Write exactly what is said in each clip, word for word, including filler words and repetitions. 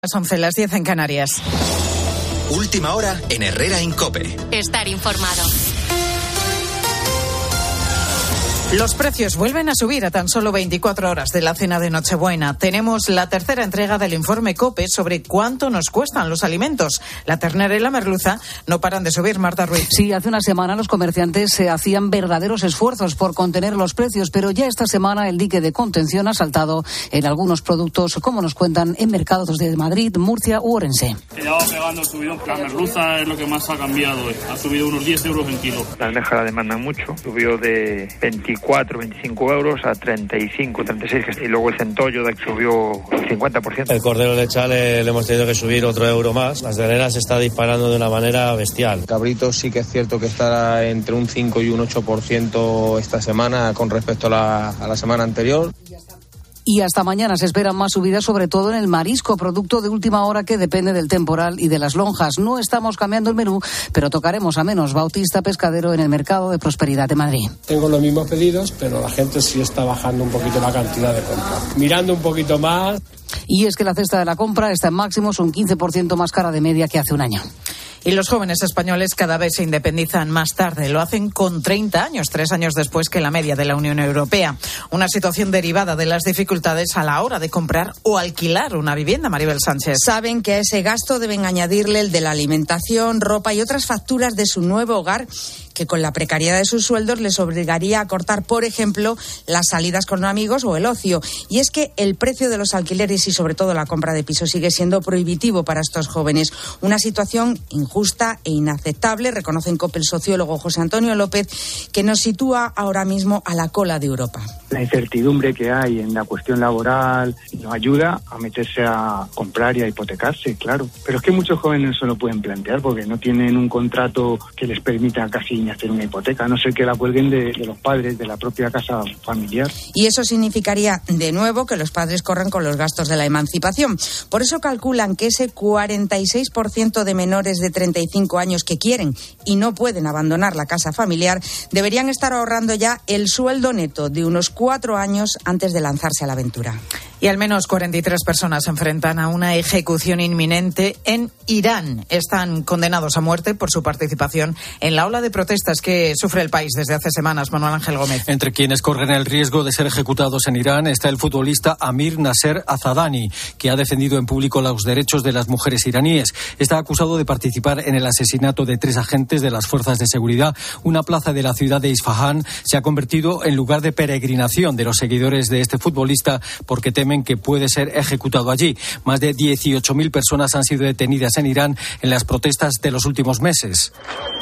Las once, las diez en Canarias. Última hora en Herrera en COPE. Estar informado. Los precios vuelven a subir a tan solo veinticuatro horas de la cena de Nochebuena. Tenemos la tercera entrega del informe COPE sobre cuánto nos cuestan los alimentos. La ternera y la merluza no paran de subir, Marta Ruiz. Sí, hace una semana los comerciantes se hacían verdaderos esfuerzos por contener los precios, pero ya esta semana el dique de contención ha saltado en algunos productos, como nos cuentan en mercados de Madrid, Murcia u Orense. Ya va pegando el subidón. La merluza es lo que más ha cambiado hoy. Ha subido unos diez euros en kilo. La almeja la demandan mucho. Subió de veinticuatro, veinticinco euros a treinta y cinco, treinta y seis. Y luego el centollo subió el cincuenta por ciento. El cordero lechal le, le hemos tenido que subir otro euro más. Las terneras se está disparando de una manera bestial. Cabrito sí que es cierto que estará entre un cinco y un ocho por ciento esta semana con respecto a la, a la semana anterior. Y hasta mañana se esperan más subidas, sobre todo en el marisco, producto de última hora que depende del temporal y de las lonjas. No estamos cambiando el menú, pero tocaremos a menos. Bautista Pescadero en el Mercado de Prosperidad de Madrid. Tengo los mismos pedidos, pero la gente sí está bajando un poquito la cantidad de compra. Mirando un poquito más. Y es que la cesta de la compra está en máximos un quince por ciento más cara de media que hace un año. Y los jóvenes españoles cada vez se independizan más tarde. Lo hacen con treinta años, tres años después que la media de la Unión Europea. Una situación derivada de las dificultades a la hora de comprar o alquilar una vivienda. Maribel Sánchez. Saben que a ese gasto deben añadirle el de la alimentación, ropa y otras facturas de su nuevo hogar, que con la precariedad de sus sueldos les obligaría a cortar, por ejemplo, las salidas con amigos o el ocio. Y es que el precio de los alquileres y sobre todo la compra de pisos sigue siendo prohibitivo para estos jóvenes. Una situación injusta e inaceptable, reconoce en COPE el sociólogo José Antonio López, que nos sitúa ahora mismo a la cola de Europa. La incertidumbre que hay en la cuestión laboral nos ayuda a meterse a comprar y a hipotecarse, claro. Pero es que muchos jóvenes no se lo pueden plantear porque no tienen un contrato que les permita casi ni hacer una hipoteca, a no ser que la cuelguen de, de los padres, de la propia casa familiar. Y eso significaría, de nuevo, que los padres corran con los gastos de la emancipación. Por eso calculan que ese cuarenta y seis por ciento de menores de treinta y cinco años que quieren y no pueden abandonar la casa familiar deberían estar ahorrando ya el sueldo neto de unos cuatro años antes de lanzarse a la aventura. Y al menos cuarenta y tres personas se enfrentan a una ejecución inminente en Irán. Están condenados a muerte por su participación en la ola de protestas que sufre el país desde hace semanas. Manuel Ángel Gómez. Entre quienes corren el riesgo de ser ejecutados en Irán está el futbolista Amir Nasser Azadani, que ha defendido en público los derechos de las mujeres iraníes. Está acusado de participar en el asesinato de tres agentes de las fuerzas de seguridad. Una plaza de la ciudad de Isfahán se ha convertido en lugar de peregrinación de los seguidores de este futbolista porque temen que puede ser ejecutado allí. Más de dieciocho mil personas han sido detenidas en Irán en las protestas de los últimos meses.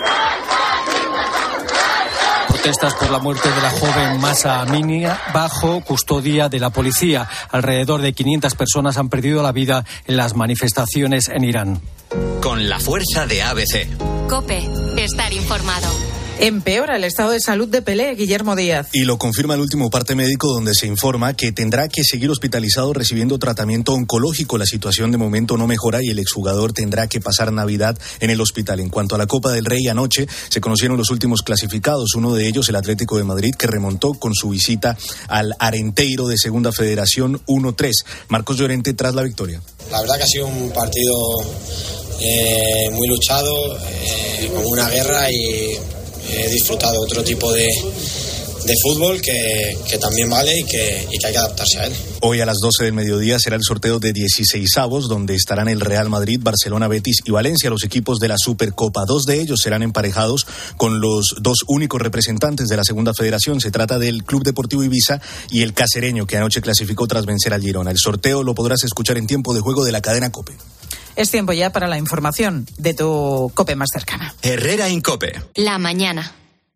Protestas por la muerte de la joven Mahsa Amini bajo custodia de la policía. Alrededor de quinientas personas han perdido la vida en las manifestaciones en Irán. Con la fuerza de A B C. COPE. Estar informado. Empeora el estado de salud de Pelé, Guillermo Díaz. Y lo confirma el último parte médico, donde se informa que tendrá que seguir hospitalizado recibiendo tratamiento oncológico. La situación de momento no mejora y el exjugador tendrá que pasar Navidad en el hospital. En cuanto a la Copa del Rey, anoche se conocieron los últimos clasificados. Uno de ellos, el Atlético de Madrid, que remontó con su visita al Arenteiro de Segunda Federación uno tres. Marcos Llorente tras la victoria. La verdad que ha sido un partido eh, muy luchado, eh, como una guerra, y he disfrutado otro tipo de, de fútbol que, que también vale y que, y que hay que adaptarse a él. Hoy a las doce del mediodía será el sorteo de dieciseisavos, donde estarán el Real Madrid, Barcelona, Betis y Valencia, los equipos de la Supercopa. Dos de ellos serán emparejados con los dos únicos representantes de la Segunda Federación. Se trata del Club Deportivo Ibiza y el Cacereño, que anoche clasificó tras vencer al Girona. El sorteo lo podrás escuchar en tiempo de juego de la cadena COPE. Es tiempo ya para la información de tu COPE más cercana. Herrera en COPE. La mañana.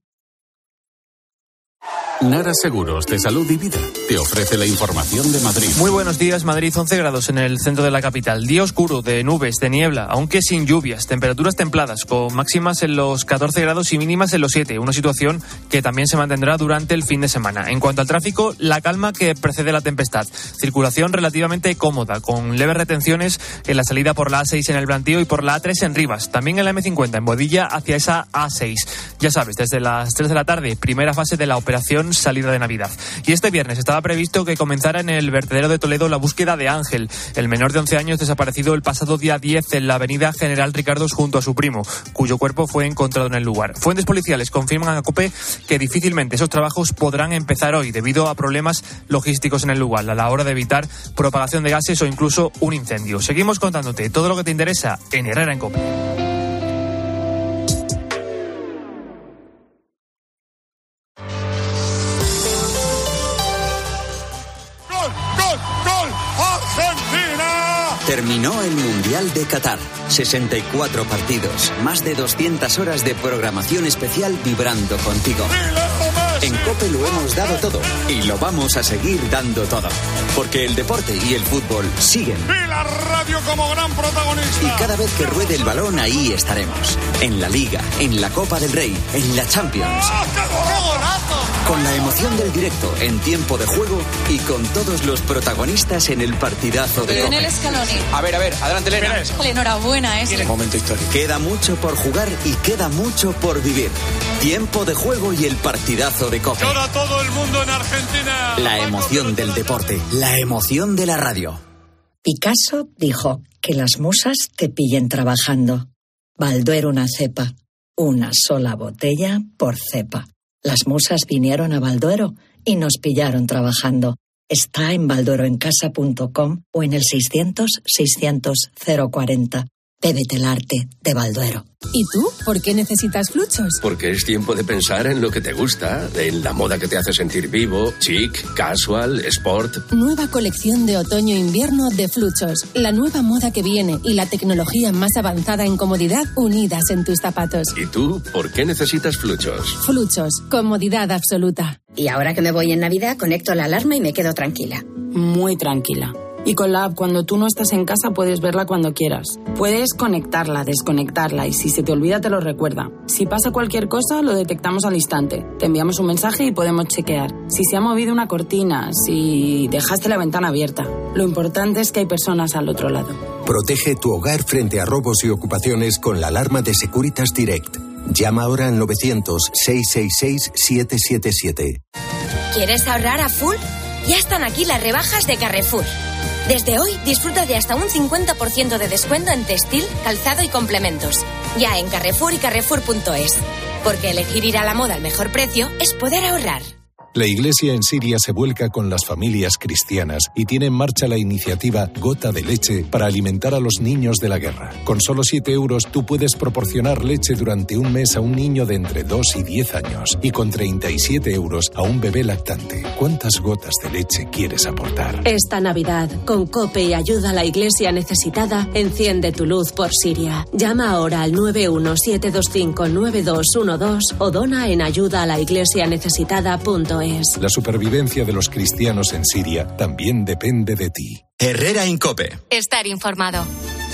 Nara Seguros de Salud y Vida te ofrece la información de Madrid. Muy buenos días. Madrid, once grados en el centro de la capital. Día oscuro, de nubes, de niebla, aunque sin lluvias. Temperaturas templadas, con máximas en los catorce grados y mínimas en los siete. Una situación que también se mantendrá durante el fin de semana. En cuanto al tráfico, la calma que precede la tempestad. Circulación relativamente cómoda, con leves retenciones en la salida por la A seis en el Plantío y por la A tres en Rivas. También en la eme cincuenta en Boadilla hacia esa A seis. Ya sabes, desde las tres de la tarde, primera fase de la operación salida de Navidad. Y este viernes estaba previsto que comenzara en el vertedero de Toledo la búsqueda de Ángel, el menor de once años desaparecido el pasado día diez en la avenida General Ricardos junto a su primo, cuyo cuerpo fue encontrado en el lugar. Fuentes policiales confirman a COPE que difícilmente esos trabajos podrán empezar hoy debido a problemas logísticos en el lugar, a la hora de evitar propagación de gases o incluso un incendio. Seguimos contándote todo lo que te interesa en Herrera en COPE. Terminó el Mundial de Qatar. sesenta y cuatro partidos, más de doscientas horas de programación especial vibrando contigo. En COPE lo hemos dado todo y lo vamos a seguir dando todo. Porque el deporte y el fútbol siguen. Y la radio como gran protagonista. Y cada vez que ruede el balón, ahí estaremos. En la Liga, en la Copa del Rey, en la Champions. Con la emoción del directo en tiempo de juego y con todos los protagonistas en el partidazo de Lionel COPE. Scaloni. A ver, a ver, adelante, Elena. Enhorabuena, ¿eh? Un momento histórico. Queda mucho por jugar y queda mucho por vivir. Tiempo de juego y el partidazo de COPE. Llora todo el mundo en Argentina. La emoción del deporte, la emoción de la radio. Picasso dijo que las musas te pillen trabajando. Balduero una cepa, una sola botella por cepa. Las musas vinieron a Balduero y nos pillaron trabajando. Está en baldueroencasa punto com o en el seiscientos, seiscientos, cero cuarenta. Bébete el arte de Balduero. ¿Y tú? ¿Por qué necesitas Fluchos? Porque es tiempo de pensar en lo que te gusta, en la moda que te hace sentir vivo, chic, casual, sport. Nueva colección de otoño-invierno de Fluchos. La nueva moda que viene y la tecnología más avanzada en comodidad unidas en tus zapatos. ¿Y tú? ¿Por qué necesitas Fluchos? Fluchos. Comodidad absoluta. Y ahora que me voy en Navidad, conecto la alarma y me quedo tranquila. Muy tranquila. Y con la app, cuando tú no estás en casa, puedes verla cuando quieras. Puedes conectarla, desconectarla y si se te olvida te lo recuerda. Si pasa cualquier cosa, lo detectamos al instante. Te enviamos un mensaje y podemos chequear. Si se ha movido una cortina, si dejaste la ventana abierta. Lo importante es que hay personas al otro lado. Protege tu hogar frente a robos y ocupaciones con la alarma de Securitas Direct. Llama ahora al novecientos, seiscientos sesenta y seis, setecientos setenta y siete. ¿Quieres ahorrar a full? Ya están aquí las rebajas de Carrefour. Desde hoy disfruta de hasta un cincuenta por ciento de descuento en textil, calzado y complementos. Ya en Carrefour y Carrefour punto es. Porque elegir ir a la moda al mejor precio es poder ahorrar. La Iglesia en Siria se vuelca con las familias cristianas y tiene en marcha la iniciativa Gota de Leche para alimentar a los niños de la guerra. Con solo siete euros tú puedes proporcionar leche durante un mes a un niño de entre dos y diez años y con treinta y siete euros a un bebé lactante. ¿Cuántas gotas de leche quieres aportar? Esta Navidad, con COPE y ayuda a la Iglesia necesitada, enciende tu luz por Siria. Llama ahora al nueve uno siete dos cinco nueve dos uno dos o dona en ayuda a la iglesia necesitada punto es. La supervivencia de los cristianos en Siria también depende de ti. Herrera en COPE. Estar informado.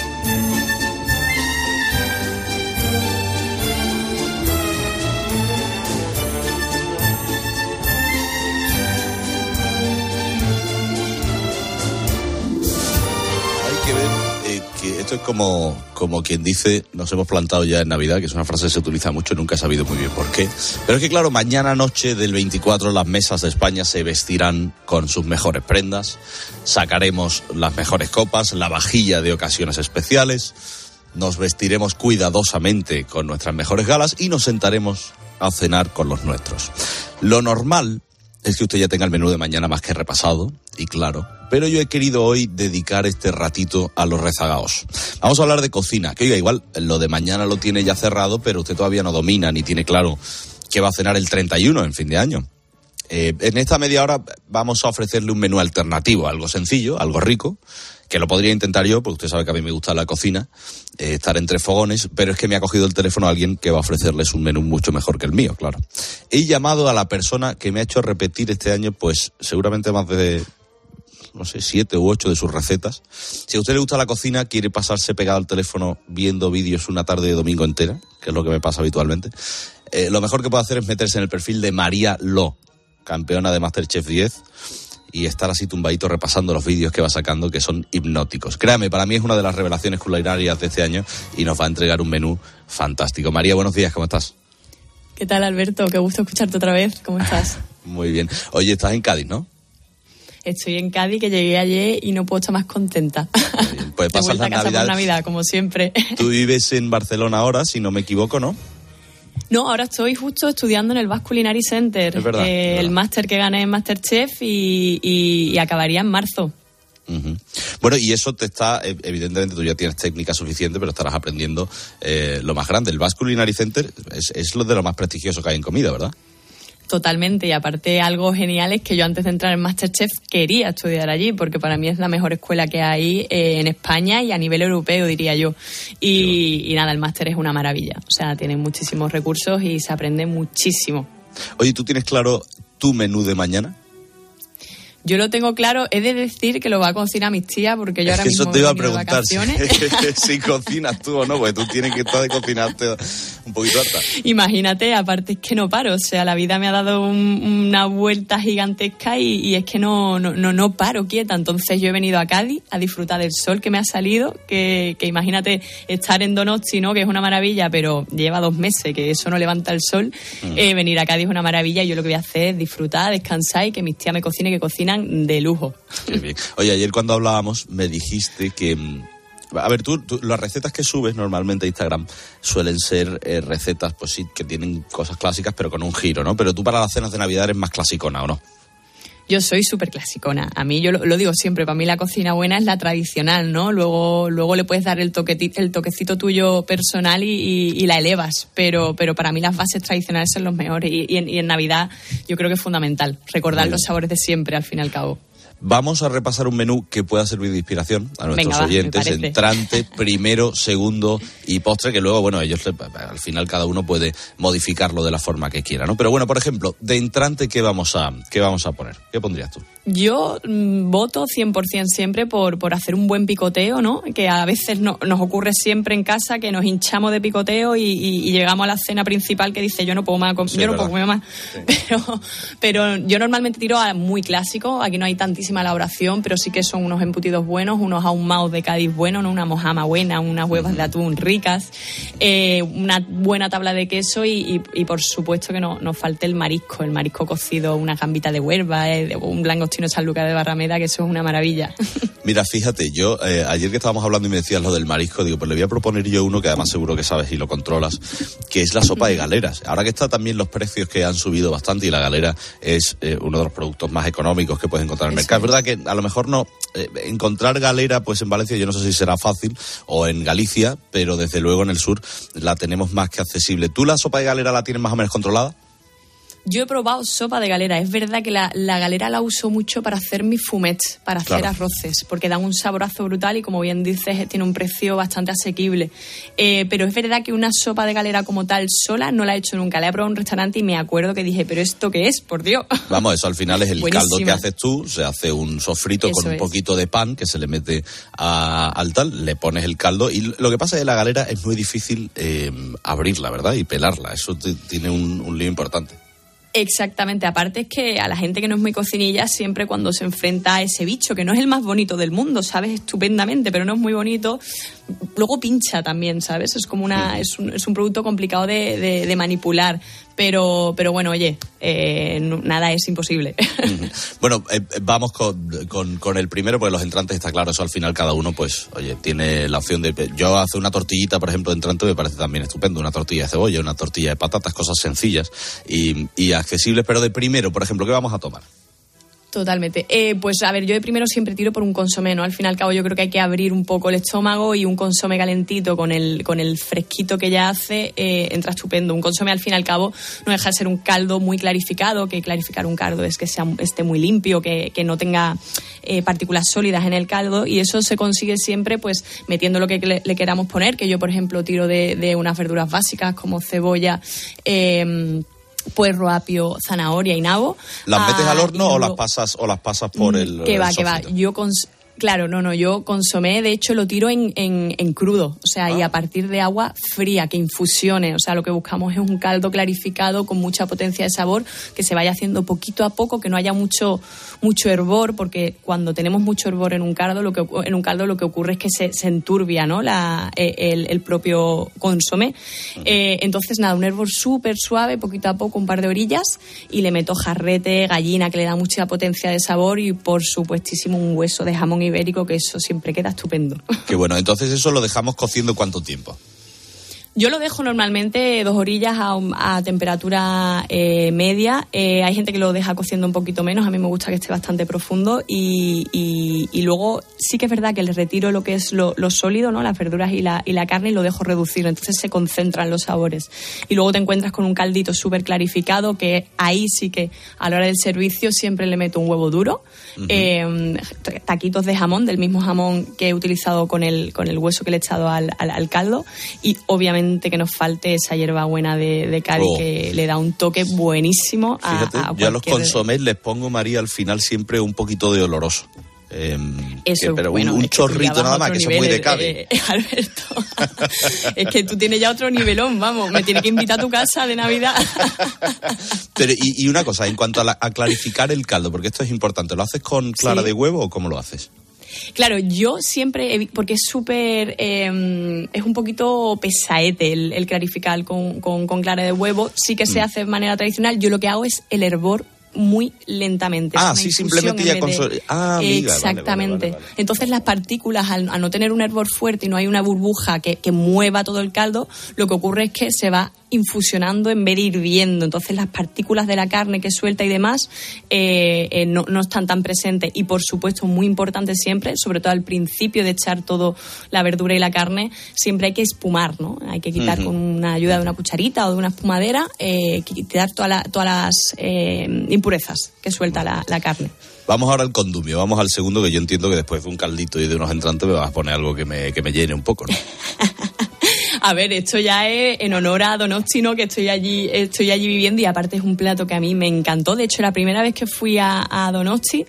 Que esto es como, como quien dice, nos hemos plantado ya en Navidad, que es una frase que se utiliza mucho, nunca he sabido muy bien por qué. Pero es que claro, mañana noche del veinticuatro las mesas de España se vestirán con sus mejores prendas, sacaremos las mejores copas, la vajilla de ocasiones especiales, nos vestiremos cuidadosamente con nuestras mejores galas y nos sentaremos a cenar con los nuestros. Lo normal es que usted ya tenga el menú de mañana más que repasado, y claro, pero yo he querido hoy dedicar este ratito a los rezagados. Vamos a hablar de cocina, que oiga, igual lo de mañana lo tiene ya cerrado, pero usted todavía no domina ni tiene claro qué va a cenar el treinta y uno en fin de año. Eh, en esta media hora vamos a ofrecerle un menú alternativo, algo sencillo, algo rico, que lo podría intentar yo, porque usted sabe que a mí me gusta la cocina, eh, estar entre fogones, pero es que me ha cogido el teléfono alguien que va a ofrecerles un menú mucho mejor que el mío, claro. He llamado a la persona que me ha hecho repetir este año, pues seguramente más de, no sé, siete u ocho de sus recetas. Si a usted le gusta la cocina, quiere pasarse pegado al teléfono viendo vídeos una tarde de domingo entera, que es lo que me pasa habitualmente, eh, lo mejor que puede hacer es meterse en el perfil de María Lo, campeona de MasterChef diez, y estar así tumbadito repasando los vídeos que va sacando, que son hipnóticos. Créame, para mí es una de las revelaciones culinarias de este año y nos va a entregar un menú fantástico. María, buenos días, ¿cómo estás? ¿Qué tal, Alberto? Qué gusto escucharte otra vez. ¿Cómo estás? Muy bien. Oye, estás en Cádiz, ¿no? Estoy en Cádiz, que llegué ayer y no puedo estar más contenta. Pues pasas la Navidad. Navidad, como siempre. Tú vives en Barcelona ahora, si no me equivoco, ¿no? No, ahora estoy justo estudiando en el Basque Culinary Center, es verdad, eh, es verdad. el máster que gané en MasterChef y, y, y acabaría en marzo. Uh-huh. Bueno, y eso te está, evidentemente tú ya tienes técnica suficiente, pero estarás aprendiendo eh, lo más grande. El Basque Culinary Center es, es lo de lo más prestigioso que hay en comida, ¿verdad? Totalmente, y aparte algo genial es que yo antes de entrar en MasterChef quería estudiar allí, porque para mí es la mejor escuela que hay eh, en España y a nivel europeo, diría yo. Y, y nada, el máster es una maravilla, o sea, tiene muchísimos recursos y se aprende muchísimo. Oye, ¿tú tienes claro tu menú de mañana? Yo lo tengo claro, he de decir que lo va a cocinar mis tías, porque yo es ahora que mismo eso te iba a he venido de preguntar vacaciones. si, si cocinas tú o no, porque tú tienes que estar de cocinarte un poquito harta. Imagínate, aparte es que no paro, o sea, la vida me ha dado un, una vuelta gigantesca y, y es que no, no, no, no paro quieta. Entonces yo he venido a Cádiz a disfrutar del sol que me ha salido, que, que imagínate estar en Donosti, ¿no? Que es una maravilla, pero lleva dos meses que eso no levanta el sol. Mm. Eh, venir a Cádiz es una maravilla y yo lo que voy a hacer es disfrutar, descansar y que mis tías me cocinen, que cocinan de lujo. Qué bien. Oye, ayer cuando hablábamos me dijiste que... A ver, tú, tú las recetas que subes normalmente a Instagram suelen ser eh, recetas, pues sí, que tienen cosas clásicas, pero con un giro, ¿no? Pero tú para las cenas de Navidad eres más clasicona, ¿o no? Yo soy súper clasicona. A mí, yo lo, lo digo siempre, para mí la cocina buena es la tradicional, ¿no? Luego luego le puedes dar el, toqueti, el toquecito tuyo personal y, y, y la elevas, pero pero para mí las bases tradicionales son los mejores. Y, y, en, y en Navidad yo creo que es fundamental recordar los sabores de siempre, al fin y al cabo. Vamos a repasar un menú que pueda servir de inspiración a nuestros Venga, va, oyentes. Entrante, primero, segundo y postre, que luego, bueno, ellos al final cada uno puede modificarlo de la forma que quiera, ¿no? Pero bueno, por ejemplo, de entrante, ¿qué vamos a, qué vamos a poner? ¿Qué pondrías tú? Yo mmm, voto cien por ciento siempre por, por hacer un buen picoteo, ¿no? Que a veces no, nos ocurre siempre en casa que nos hinchamos de picoteo y, y, y llegamos a la cena principal que dice yo no puedo más, sí, yo no puedo comer más. Sí. Pero, pero yo normalmente tiro a muy clásico, aquí no hay tantísima elaboración, pero sí que son unos embutidos buenos, unos ahumados de Cádiz buenos, ¿no? Una mojama buena, unas huevas de atún ricas, eh, una buena tabla de queso y, y, y por supuesto que no nos falte el marisco, el marisco cocido, una gambita de Huelva, eh, un langostino de Sanlúcar de Barrameda, que eso es una maravilla. Mira, fíjate, yo eh, ayer que estábamos hablando y me decías lo del marisco, digo, pues le voy a proponer yo uno que además seguro que sabes y lo controlas, que es la sopa de galeras. Ahora que está también los precios que han subido bastante y la galera es eh, uno de los productos más económicos que puedes encontrar en el mercado. Es verdad que a lo mejor no, eh, encontrar galera pues en Valencia yo no sé si será fácil o en Galicia, pero desde luego en el sur la tenemos más que accesible. ¿Tú la sopa de galera la tienes más o menos controlada? Yo he probado sopa de galera. Es verdad que la, la galera la uso mucho para hacer mis fumets, para hacer claro. arroces, porque dan un saborazo brutal y, como bien dices, tiene un precio bastante asequible. Eh, pero es verdad que una sopa de galera como tal sola no la he hecho nunca. La he probado en un restaurante y me acuerdo que dije, ¿pero esto qué es? Por Dios. Vamos, eso al final es el Buenísima. caldo que haces tú. Se hace un sofrito eso con un es. poquito de pan que se le mete a, al tal, le pones el caldo. Y lo que pasa es que la galera es muy difícil eh, abrirla, ¿verdad? Y pelarla. Eso te, tiene un, un lío importante. Exactamente, aparte es que a la gente que no es muy cocinilla siempre cuando se enfrenta a ese bicho, que no es el más bonito del mundo, sabes estupendamente, pero no es muy bonito, luego pincha también, ¿sabes? Es como una, sí. es, un, es un producto complicado de, de, de manipular, pero, pero bueno, oye, eh, no, nada es imposible. Bueno, eh, vamos con, con, con el primero, porque los entrantes está claro, eso al final cada uno, pues, oye, tiene la opción de... Yo hacer una tortillita, por ejemplo, de entrante me parece también estupendo, una tortilla de cebolla, una tortilla de patatas, cosas sencillas y, y accesibles, pero de primero, por ejemplo, ¿qué vamos a tomar? Totalmente. Eh, pues a ver, yo de primero siempre tiro por un consomé, ¿no? Al fin y al cabo yo creo que hay que abrir un poco el estómago y un consomé calentito con el con el fresquito que ya hace, eh, entra estupendo. Un consomé al fin y al cabo no deja de ser un caldo muy clarificado, que clarificar un caldo es que sea, esté muy limpio, que, que no tenga eh, partículas sólidas en el caldo, y eso se consigue siempre pues metiendo lo que le, le queramos poner, que yo por ejemplo tiro de, de unas verduras básicas como cebolla, eh, puerro, apio, zanahoria y nabo. ¿Las metes ah, al horno luego, o las pasas o las pasas por el que va, el que va. Yo cons- Claro, no, no, yo consomé, de hecho lo tiro en, en, en crudo, o sea, ah. y a partir de agua fría, que infusione, o sea, lo que buscamos es un caldo clarificado con mucha potencia de sabor, que se vaya haciendo poquito a poco, que no haya mucho mucho hervor, porque cuando tenemos mucho hervor en un caldo, lo que en un caldo lo que ocurre es que se, se enturbia, ¿no? La, el, el propio consomé. Uh-huh. Eh, entonces, nada, un hervor súper suave, poquito a poco, un par de orillas, y le meto jarrete, gallina, que le da mucha potencia de sabor, y por supuestísimo un hueso de jamón ibérico, que eso siempre queda estupendo. Qué bueno, entonces eso lo dejamos cociendo ¿cuánto tiempo? Yo lo dejo normalmente dos orillas a, a temperatura eh, media. Eh, hay gente que lo deja cociendo un poquito menos. A mí me gusta que esté bastante profundo. Y, y, y luego sí que es verdad que le retiro lo que es lo, lo sólido, ¿no? Las verduras y la, y la carne, y lo dejo reducir. Entonces se concentran los sabores. Y luego te encuentras con un caldito súper clarificado, que ahí sí que a la hora del servicio siempre le meto un huevo duro. Uh-huh. Eh, taquitos de jamón, del mismo jamón que he utilizado con el, con el hueso que le he echado al, al, al caldo. Y obviamente que nos falte esa hierbabuena de, de Cádiz, oh. que le da un toque buenísimo a, Fíjate, a yo a los consomés les pongo, María, al final siempre un poquito de oloroso. Eh, eso, que, pero bueno, un, un es que chorrito nada más, que nivel, son muy de Cádiz. Eh, eh, Alberto, es que tú tienes ya otro nivelón, vamos, me tienes que invitar a tu casa de Navidad. Pero y, y una cosa, en cuanto a, la, a clarificar el caldo, porque esto es importante, ¿lo haces con clara sí. de huevo o cómo lo haces? Claro, yo siempre, porque es súper, eh, es un poquito pesaete el, el clarificar con, con, con clara de huevo. Sí que se mm. hace de manera tradicional. Yo lo que hago es el hervor muy lentamente. Ah, sí, simplemente ya con... De... Ah, amiga, exactamente. Vale, vale, vale, vale. Entonces las partículas, al, al no tener un hervor fuerte y no hay una burbuja que, que mueva todo el caldo, lo que ocurre es que se va infusionando en vez de hirviendo. Entonces las partículas de la carne que suelta y demás eh, eh, no, no están tan presentes. Y por supuesto, muy importante siempre, sobre todo al principio de echar todo la verdura y la carne, siempre hay que espumar, ¿no? Hay que quitar uh-huh. con una ayuda de una cucharita o de una espumadera, eh, quitar toda la, todas las eh, impurezas que suelta la, la carne. Vamos ahora al condumio, vamos al segundo, que yo entiendo que después de un caldito y de unos entrantes me vas a poner algo que me, que me llene un poco, ¿no? A ver, esto ya es en honor a Donosti, ¿no? Que estoy allí, estoy allí viviendo, y aparte es un plato que a mí me encantó. De hecho, la primera vez que fui a, a Donosti,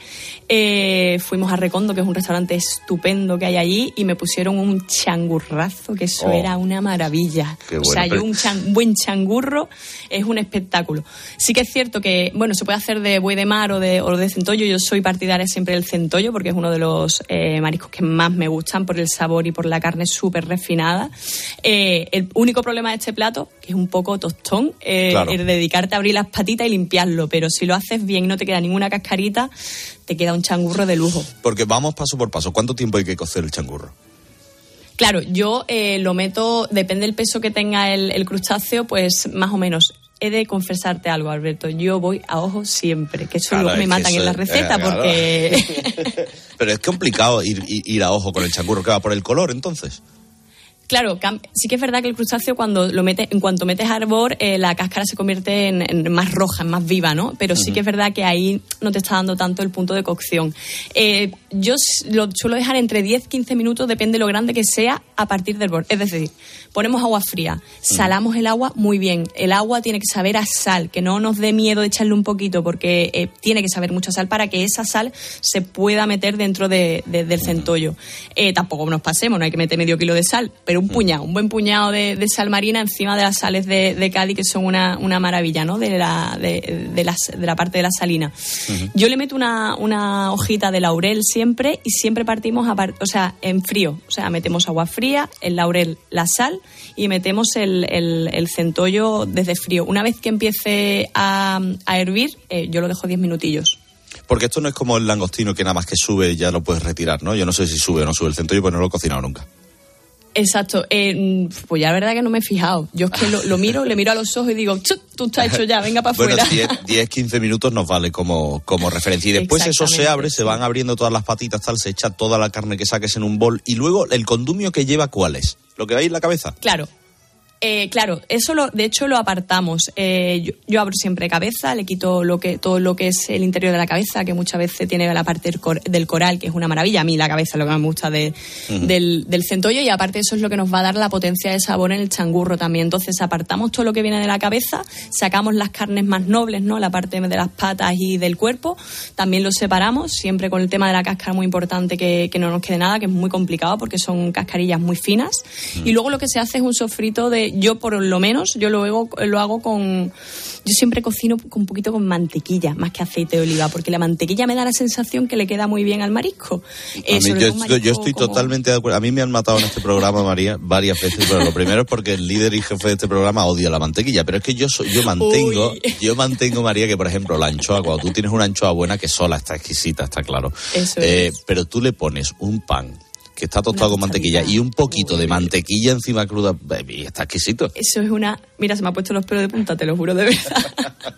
eh, fuimos a Recondo, que es un restaurante estupendo que hay allí, y me pusieron un changurrazo, que eso oh, era una maravilla. Bueno, o sea, pero... yo un chan, buen changurro es un espectáculo. Sí que es cierto que, bueno, se puede hacer de buey de mar o de, o de centollo. Yo soy partidaria siempre del centollo, porque es uno de los eh, mariscos que más me gustan por el sabor y por la carne súper refinada. Eh, el único problema de este plato, que es un poco tostón, eh, claro. es dedicarte a abrir las patitas y limpiarlo, pero si lo haces bien y no te queda ninguna cascarita, te queda un changurro de lujo. Porque vamos paso por paso. ¿Cuánto tiempo hay que cocer el changurro? Claro, yo eh, lo meto, depende del peso que tenga el, el crustáceo, pues más o menos. He de confesarte algo, Alberto, yo voy a ojo siempre, que eso claro, luego me matan en la receta, eh, porque... Pero es complicado ir, ir a ojo con el changurro, ¿qué va por el color entonces? Claro, sí que es verdad que el crustáceo, cuando lo metes, en cuanto metes arbor, eh, la cáscara se convierte en, en más roja, en más viva, ¿no? Pero sí uh-huh. que es verdad que ahí no te está dando tanto el punto de cocción. Eh, yo lo suelo dejar entre diez a quince minutos, depende de lo grande que sea, a partir del hervor. Es decir, ponemos agua fría, salamos uh-huh. el agua muy bien. El agua tiene que saber a sal, que no nos dé miedo de echarle un poquito, porque eh, tiene que saber mucho a sal para que esa sal se pueda meter dentro de, de, del centollo. Eh, tampoco nos pasemos, no hay que meter medio kilo de sal, pero un puñado, un buen puñado de, de sal marina encima de las sales de, de Cádiz, que son una, una maravilla, ¿no? De la, de, de, las, de la parte de la salina. Uh-huh. Yo le meto una, una hojita de laurel siempre, y siempre partimos a part- o sea, en frío. O sea, metemos agua fría, el laurel, la sal, y metemos el, el, el centollo desde frío. Una vez que empiece a, a hervir, eh, yo lo dejo diez minutillos. Porque esto no es como el langostino, que nada más que sube ya lo puedes retirar, ¿no? Yo no sé si sube o no sube el centollo, pues no lo he cocinado nunca. Exacto, eh, pues ya la verdad que no me he fijado. Yo es que lo, lo miro, le miro a los ojos y digo, tú estás hecho ya, venga para afuera. Bueno, diez a quince minutos nos vale como, como referencia. Y después eso se abre, sí. se van abriendo todas las patitas, tal, se echa toda la carne que saques en un bol. Y luego, ¿el condumio que lleva cuál es? ¿Lo que veis en la cabeza? Claro. Eh, claro, eso lo, de hecho lo apartamos. Eh, yo, yo abro siempre cabeza, le quito lo que, todo lo que es el interior de la cabeza, que muchas veces tiene la parte del, cor, del coral, que es una maravilla. A mí la cabeza es lo que más me gusta de, uh-huh. del, del centollo, y aparte eso es lo que nos va a dar la potencia de sabor en el changurro también. Entonces apartamos todo lo que viene de la cabeza, sacamos las carnes más nobles, ¿no? La parte de las patas y del cuerpo, también los separamos, siempre con el tema de la cáscara muy importante, que, que no nos quede nada, que es muy complicado porque son cascarillas muy finas. Uh-huh. Y luego lo que se hace es un sofrito de... Yo por lo menos, yo lo hago, lo hago con... Yo siempre cocino con un poquito con mantequilla, más que aceite de oliva, porque la mantequilla me da la sensación que le queda muy bien al marisco. Eh, a mí, yo, marisco yo estoy como... totalmente de acuerdo. A mí me han matado en este programa, María, varias veces, pero lo primero es porque el líder y jefe de este programa odia la mantequilla, pero es que yo soy, yo mantengo, Uy. yo mantengo, María, que por ejemplo la anchoa, cuando tú tienes una anchoa buena, que sola está exquisita, está claro. Eso eh, es. Pero tú le pones un pan que está tostado con mantequilla y un poquito de mantequilla encima cruda, baby, está exquisito. Eso es una... Mira, se me ha puesto los pelos de punta, te lo juro de verdad.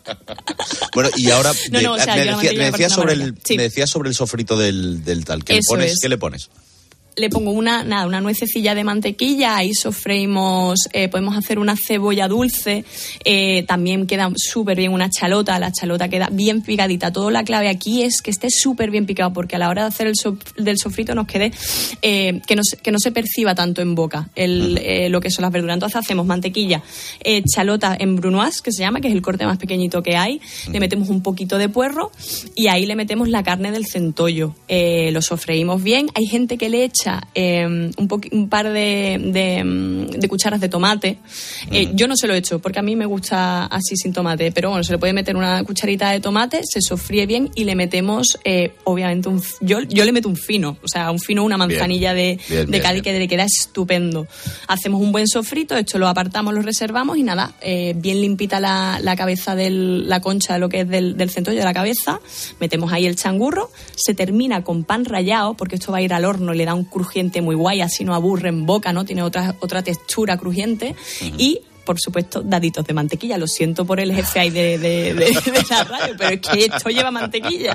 Bueno, y ahora no, no, de, o sea, me, decía, me, decía sobre el, sí. me decías sobre el sofrito del, del tal. ¿Qué le pones? Es. ¿Qué le pones? Le pongo una nada una nuececilla de mantequilla, ahí sofreímos, eh, podemos hacer una cebolla dulce, eh, también queda súper bien una chalota, la chalota queda bien picadita. Todo la clave aquí es que esté súper bien picado, porque a la hora de hacer el so, del sofrito nos quede, eh, que, no, que no se perciba tanto en boca el, eh, lo que son las verduras. Entonces hacemos mantequilla, eh, chalota en brunoise, que se llama, que es el corte más pequeñito que hay, le metemos un poquito de puerro y ahí le metemos la carne del centollo, eh, lo sofreímos bien. Hay gente que le echa Eh, un, po- un par de, de, de cucharas de tomate. Eh, uh-huh. Yo no se lo he hecho porque a mí me gusta así sin tomate, pero bueno, se le puede meter una cucharita de tomate, se sofríe bien y le metemos, eh, obviamente, un, yo, yo le meto un fino, o sea, un fino, una manzanilla bien, de, bien, de bien, Cádiz bien. Que le queda estupendo. Hacemos un buen sofrito, esto lo apartamos, lo reservamos y nada, eh, bien limpita la, la cabeza de la concha, lo que es del, del centollo de la cabeza, metemos ahí el changurro, se termina con pan rallado, porque esto va a ir al horno y le da un crujiente muy guay, así no aburre en boca, ¿no? Tiene otra, otra textura crujiente. Uh-huh. Y, por supuesto, daditos de mantequilla. Lo siento por el jefe ahí de, de, de, de la radio, pero es que esto lleva mantequilla.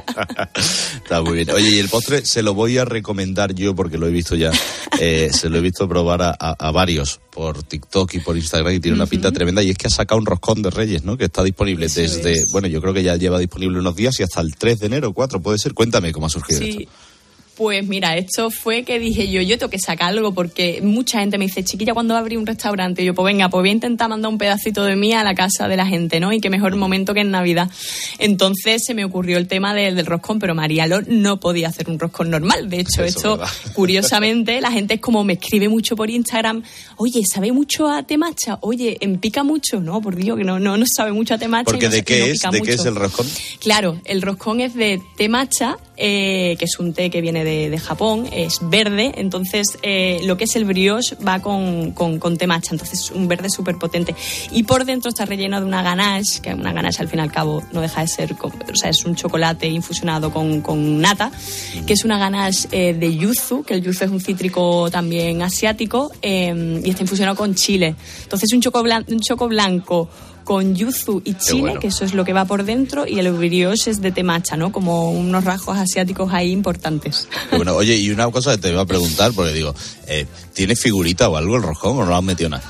Está muy bien. Oye, y el postre se lo voy a recomendar yo, porque lo he visto ya, eh, se lo he visto probar a, a, a varios por TikTok y por Instagram, y tiene una uh-huh. pinta tremenda, y es que ha sacado un roscón de Reyes, ¿no? Que está disponible Eso desde, es. bueno, yo creo que ya lleva disponible unos días y hasta el tres de enero, cuatro, puede ser. Cuéntame cómo ha surgido sí. esto. Pues mira, esto fue que dije yo, yo tengo que sacar algo, porque mucha gente me dice, chiquilla, ¿cuándo va a abrir un restaurante? Y yo, pues venga, pues voy a intentar mandar un pedacito de mí a la casa de la gente, ¿no? Y qué mejor momento que en Navidad. Entonces se me ocurrió el tema del, del roscón, pero María Lor no podía hacer un roscón normal. De hecho, Eso, esto, ¿verdad? Curiosamente, la gente es como me escribe mucho por Instagram, oye, ¿sabe mucho a temacha? Oye, ¿empica mucho? No, por Dios, que no, no, no sabe mucho a temacha. Porque no ¿de sé, qué no es? ¿De qué es el roscón? Claro, el roscón es de temacha, eh, que es un té que viene de, de Japón, es verde, entonces eh, lo que es el brioche va con, con, con té matcha, entonces un verde súper potente. Y por dentro está relleno de una ganache, que una ganache al fin y al cabo no deja de ser, o sea, es un chocolate infusionado con, con nata, que es una ganache eh, de yuzu, que el yuzu es un cítrico también asiático, eh, y está infusionado con chile. Entonces un choco, blan- un choco blanco con yuzu y chile, bueno. que eso es lo que va por dentro, y el brioche es de té matcha, ¿no? Como unos rasgos asiáticos ahí importantes. Bueno, oye, y una cosa que te iba a preguntar, porque digo, eh, ¿tiene figurita o algo el roscón o no lo has metido nada?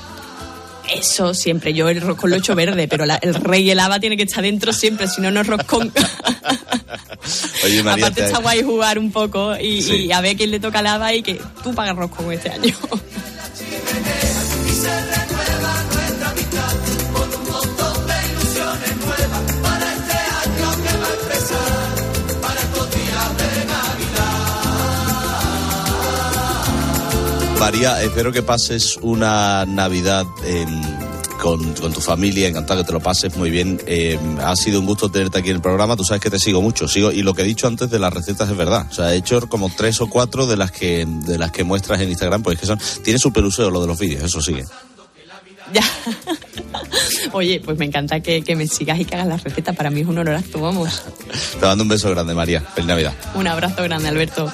Eso siempre, yo el roscón lo he hecho verde, pero la, el rey helava tiene que estar dentro siempre, si no, no es roscón. Oye, María, aparte está guay jugar un poco y, sí. y a ver quién le toca lava y que tú pagas roscón este año. María, espero que pases una Navidad eh, con, con tu familia, encantado que te lo pases muy bien. Eh, ha sido un gusto tenerte aquí en el programa, tú sabes que te sigo mucho, sigo y lo que he dicho antes de las recetas es verdad. O sea, he hecho como tres o cuatro de las que de las que muestras en Instagram, pues que son, tiene su peluseo lo de los vídeos, eso sigue. Ya. Oye, pues me encanta que, que me sigas y que hagas las recetas, para mí es un honorazo, vamos. Te mando un beso grande, María, feliz Navidad. Un abrazo grande, Alberto.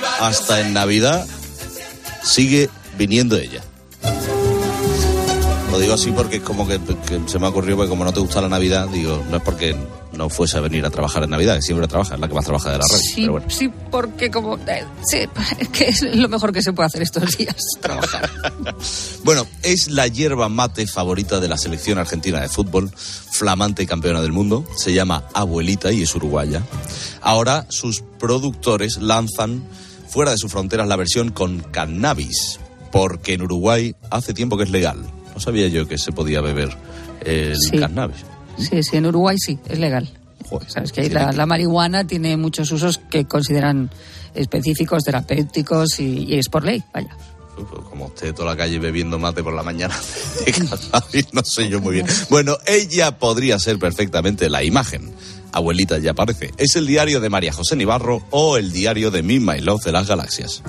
Hasta en Navidad sigue viniendo ella. Lo digo así porque es como que, que se me ha ocurrido, porque como no te gusta la Navidad, digo, no es porque no fuese a venir a trabajar en Navidad, que siempre trabaja, es la que más trabaja de la red. Sí, pero bueno. sí, porque como... Eh, sí, es que es lo mejor que se puede hacer estos días, trabajar. Bueno, es la yerba mate favorita de la selección argentina de fútbol, flamante campeona del mundo, se llama Abuelita y es uruguaya. Ahora sus productores lanzan fuera de sus fronteras la versión con cannabis, porque en Uruguay hace tiempo que es legal. No sabía yo que se podía beber el sí. cannabis. Sí, sí, en Uruguay sí, es legal. Joder, Sabes que ahí la, la marihuana tiene muchos usos que consideran específicos, terapéuticos y, y es por ley, vaya. Como usted toda la calle bebiendo mate por la mañana de cannabis, no sé yo muy bien. Bueno, ella podría ser perfectamente la imagen. Abuelita ya aparece. Es el diario de María José Nivarro o el diario de Mima y Love de las Galaxias.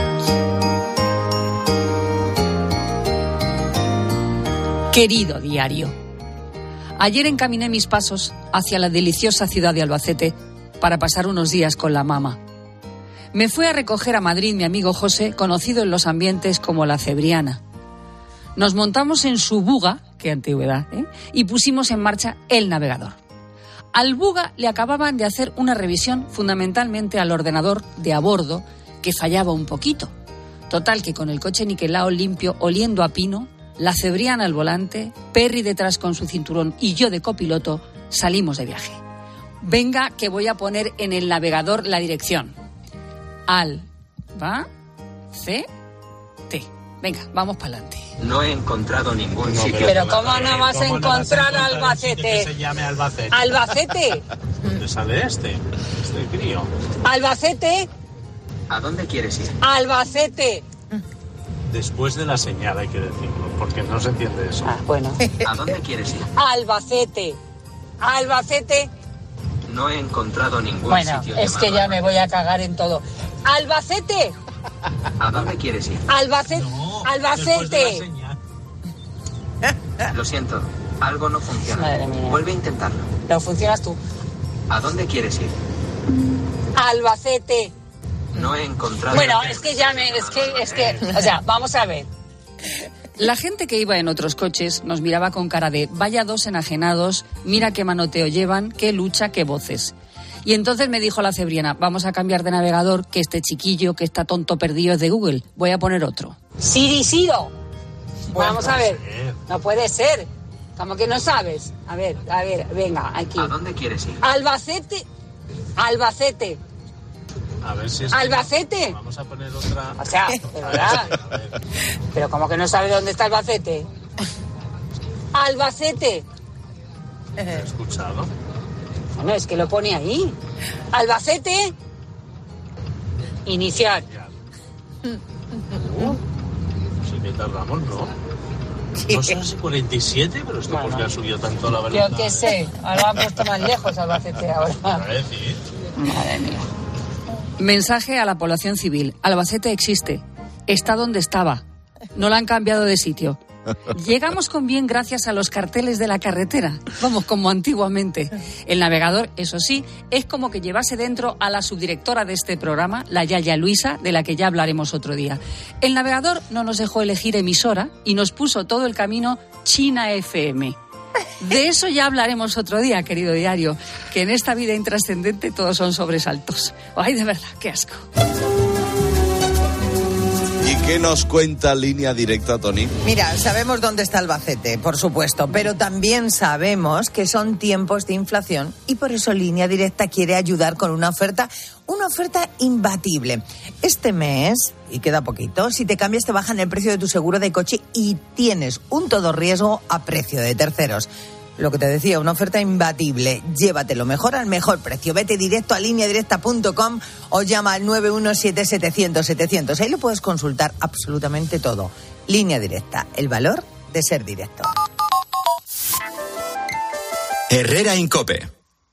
Querido diario, ayer encaminé mis pasos hacia la deliciosa ciudad de Albacete para pasar unos días con la mama. Me fue a recoger a Madrid mi amigo José, conocido en los ambientes como la Cebriana. Nos montamos en su Buga, qué antigüedad, ¿eh? y pusimos en marcha el navegador. Al Buga le acababan de hacer una revisión fundamentalmente al ordenador de a bordo, que fallaba un poquito. Total, que con el coche niquelado limpio, oliendo a pino, la Cebriana al volante, Perry detrás con su cinturón y yo de copiloto, salimos de viaje. Venga, que voy a poner en el navegador la dirección. Al, va, C, T. Venga, vamos para adelante. No he encontrado ningún no, sitio. Pero ¿cómo no vas a encontrar a Albacete? Que se llame Albacete. ¿Albacete? ¿Dónde sale este? Este crío. ¿Albacete? ¿A dónde quieres ir? ¡Albacete! Después de la señal hay que decirlo, porque no se entiende eso. Ah, bueno. ¿A dónde quieres ir? Albacete. ¿Albacete? No he encontrado ningún bueno, sitio. Bueno, es que ya me voy a cagar en todo. ¡Albacete! ¿A dónde quieres ir? Albacete. No, ¡Albacete! Lo siento, algo no funciona. Madre mía. Vuelve a intentarlo. Lo funcionas tú. ¿A dónde quieres ir? Albacete. No he encontrado... Bueno, es que ya me... Es que, es que... O sea, vamos a ver. La gente que iba en otros coches nos miraba con cara de vaya dos enajenados, mira qué manoteo llevan, qué lucha, qué voces. Y entonces me dijo la Cebriana, vamos a cambiar de navegador, que este chiquillo que está tonto perdido es de Google. Voy a poner otro. Siri Siro. Bueno, vamos a ver. Ser. No puede ser. ¿Cómo que no sabes? A ver, a ver, venga, aquí. ¿A dónde quieres ir? Albacete. Albacete. A ver si es ¿Albacete? Que vamos a poner otra... O sea, de verdad. Pero como que no sabe dónde está Albacete. Albacete. ¿He escuchado? Bueno, es que lo pone ahí. Albacete. Iniciar. Uh, sí que tardamos, ¿no? No sé si cuarenta y siete, pero esto bueno, porque ha subido tanto la velocidad. Yo qué sé, ahora lo han puesto más lejos Albacete ahora. Madre mía. Mensaje a la población civil. Albacete existe. Está donde estaba. No la han cambiado de sitio. Llegamos con bien gracias a los carteles de la carretera. Vamos, como antiguamente. El navegador, eso sí, es como que llevase dentro a la subdirectora de este programa, la Yaya Luisa, de la que ya hablaremos otro día. El navegador no nos dejó elegir emisora y nos puso todo el camino China F M. De eso ya hablaremos otro día, querido diario, que en esta vida intrascendente todos son sobresaltos. Ay, de verdad, qué asco. ¿Y qué nos cuenta Línea Directa, Tony? Mira, sabemos dónde está Albacete, por supuesto, pero también sabemos que son tiempos de inflación y por eso Línea Directa quiere ayudar con una oferta, una oferta imbatible. Este mes, y queda poquito, si te cambias te bajan el precio de tu seguro de coche y tienes un todo riesgo a precio de terceros. Lo que te decía, una oferta imbatible. Llévatelo mejor al mejor precio. Vete directo a línea directa punto com o llama al nueve uno siete setecientos setecientos. Ahí lo puedes consultar absolutamente todo. Línea Directa, el valor de ser directo. Herrera Incope.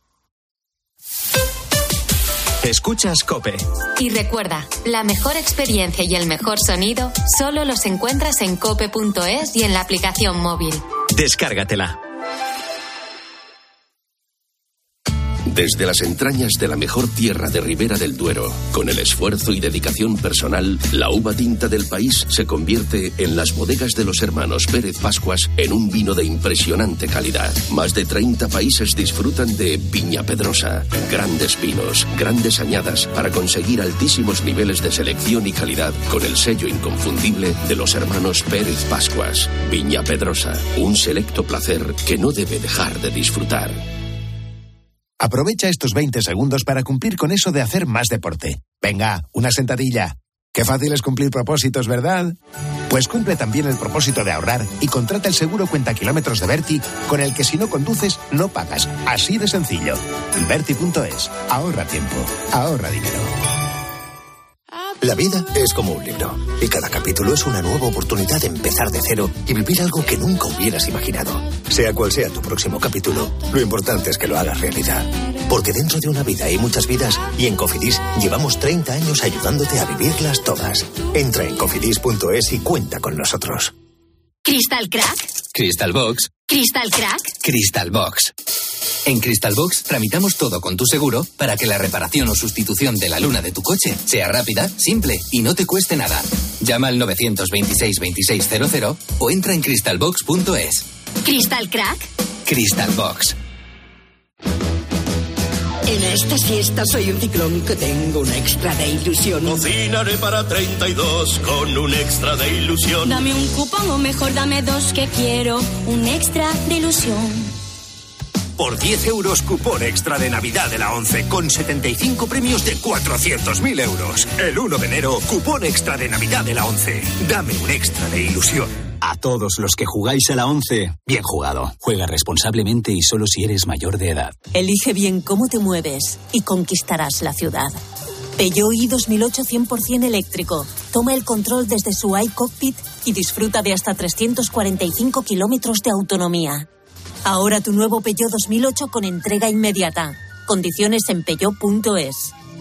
Escuchas COPE. Y recuerda, la mejor experiencia y el mejor sonido solo los encuentras en cope punto es y en la aplicación móvil. Descárgatela. Desde las entrañas de la mejor tierra de Ribera del Duero, con el esfuerzo y dedicación personal, la uva tinta del país se convierte en las bodegas de los hermanos Pérez Pascuas en un vino de impresionante calidad. Más de treinta países disfrutan de Viña Pedrosa. Grandes vinos, grandes añadas para conseguir altísimos niveles de selección y calidad con el sello inconfundible de los hermanos Pérez Pascuas. Viña Pedrosa, un selecto placer que no debe dejar de disfrutar. Aprovecha estos veinte segundos para cumplir con eso de hacer más deporte. Venga, una sentadilla. Qué fácil es cumplir propósitos, ¿verdad? Pues cumple también el propósito de ahorrar y contrata el seguro cuenta kilómetros de Berti, con el que si no conduces, no pagas. Así de sencillo. Berti punto es. Ahorra tiempo. Ahorra dinero. La vida es como un libro, y cada capítulo es una nueva oportunidad de empezar de cero y vivir algo que nunca hubieras imaginado. Sea cual sea tu próximo capítulo, lo importante es que lo hagas realidad. Porque dentro de una vida hay muchas vidas, y en Cofidis llevamos treinta años ayudándote a vivirlas todas. Entra en cofidis punto es y cuenta con nosotros. ¿Crystal Crack? Crystal Box. ¿Crystal Crack? Crystal Box. En Crystal Box tramitamos todo con tu seguro para que la reparación o sustitución de la luna de tu coche sea rápida, simple y no te cueste nada. Llama al nueve dos seis, veintiséis cero cero o entra en crystal box punto es. ¿Crystal Crack? Crystal Box. En esta siesta soy un ciclón que tengo un extra de ilusión. Cocinaré para treinta y dos con un extra de ilusión. Dame un cupón o mejor dame dos que quiero un extra de ilusión. Por diez euros, cupón extra de Navidad de la ONCE, con setenta y cinco premios de cuatrocientos mil euros. El uno de enero, cupón extra de Navidad de la ONCE. Dame un extra de ilusión. A todos los que jugáis a la ONCE, bien jugado. Juega responsablemente y solo si eres mayor de edad. Elige bien cómo te mueves y conquistarás la ciudad. Peugeot i dos mil ocho cien por ciento eléctrico. Toma el control desde su iCockpit y disfruta de hasta trescientos cuarenta y cinco kilómetros de autonomía. Ahora tu nuevo Peugeot dos mil ocho con entrega inmediata. Condiciones en peugeot punto es.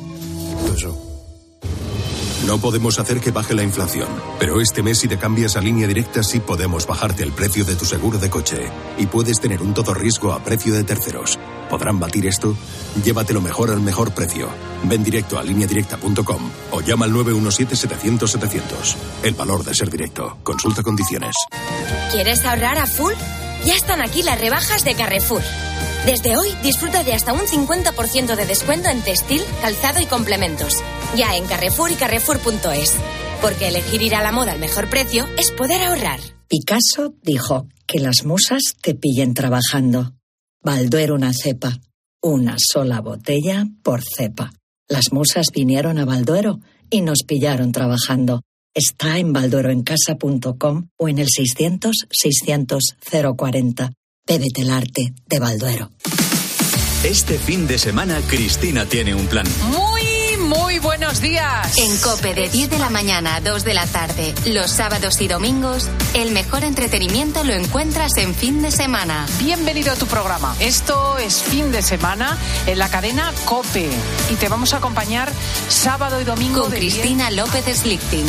No podemos hacer que baje la inflación, pero este mes si te cambias a Línea Directa sí podemos bajarte el precio de tu seguro de coche y puedes tener un todo riesgo a precio de terceros. ¿Podrán batir esto? Llévatelo mejor al mejor precio. Ven directo a línea directa punto com o llama al nueve uno siete, setecientos, setecientos. El valor de ser directo. Consulta condiciones. ¿Quieres ahorrar a full? Ya están aquí las rebajas de Carrefour. Desde hoy disfruta de hasta un cincuenta por ciento de descuento en textil, calzado y complementos. Ya en Carrefour y carrefour punto es. Porque elegir ir a la moda al mejor precio es poder ahorrar. Picasso dijo que las musas te pillen trabajando. Balduero una cepa. Una sola botella por cepa. Las musas vinieron a Balduero y nos pillaron trabajando. Está en balduero en casa punto com o en el seiscientos, seiscientos, cero cuarenta. Bébete el arte de Balduero. Este fin de semana Cristina tiene un plan. Muy, muy buenos días. En COPE de diez de la mañana a dos de la tarde, los sábados y domingos, el mejor entretenimiento lo encuentras en fin de semana. Bienvenido a tu programa. Esto es fin de semana en la cadena COPE y te vamos a acompañar sábado y domingo con de Cristina diez... López Slichting.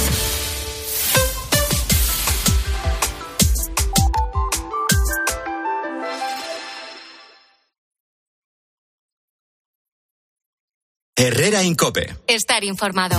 Herrera Incope. Estar informado.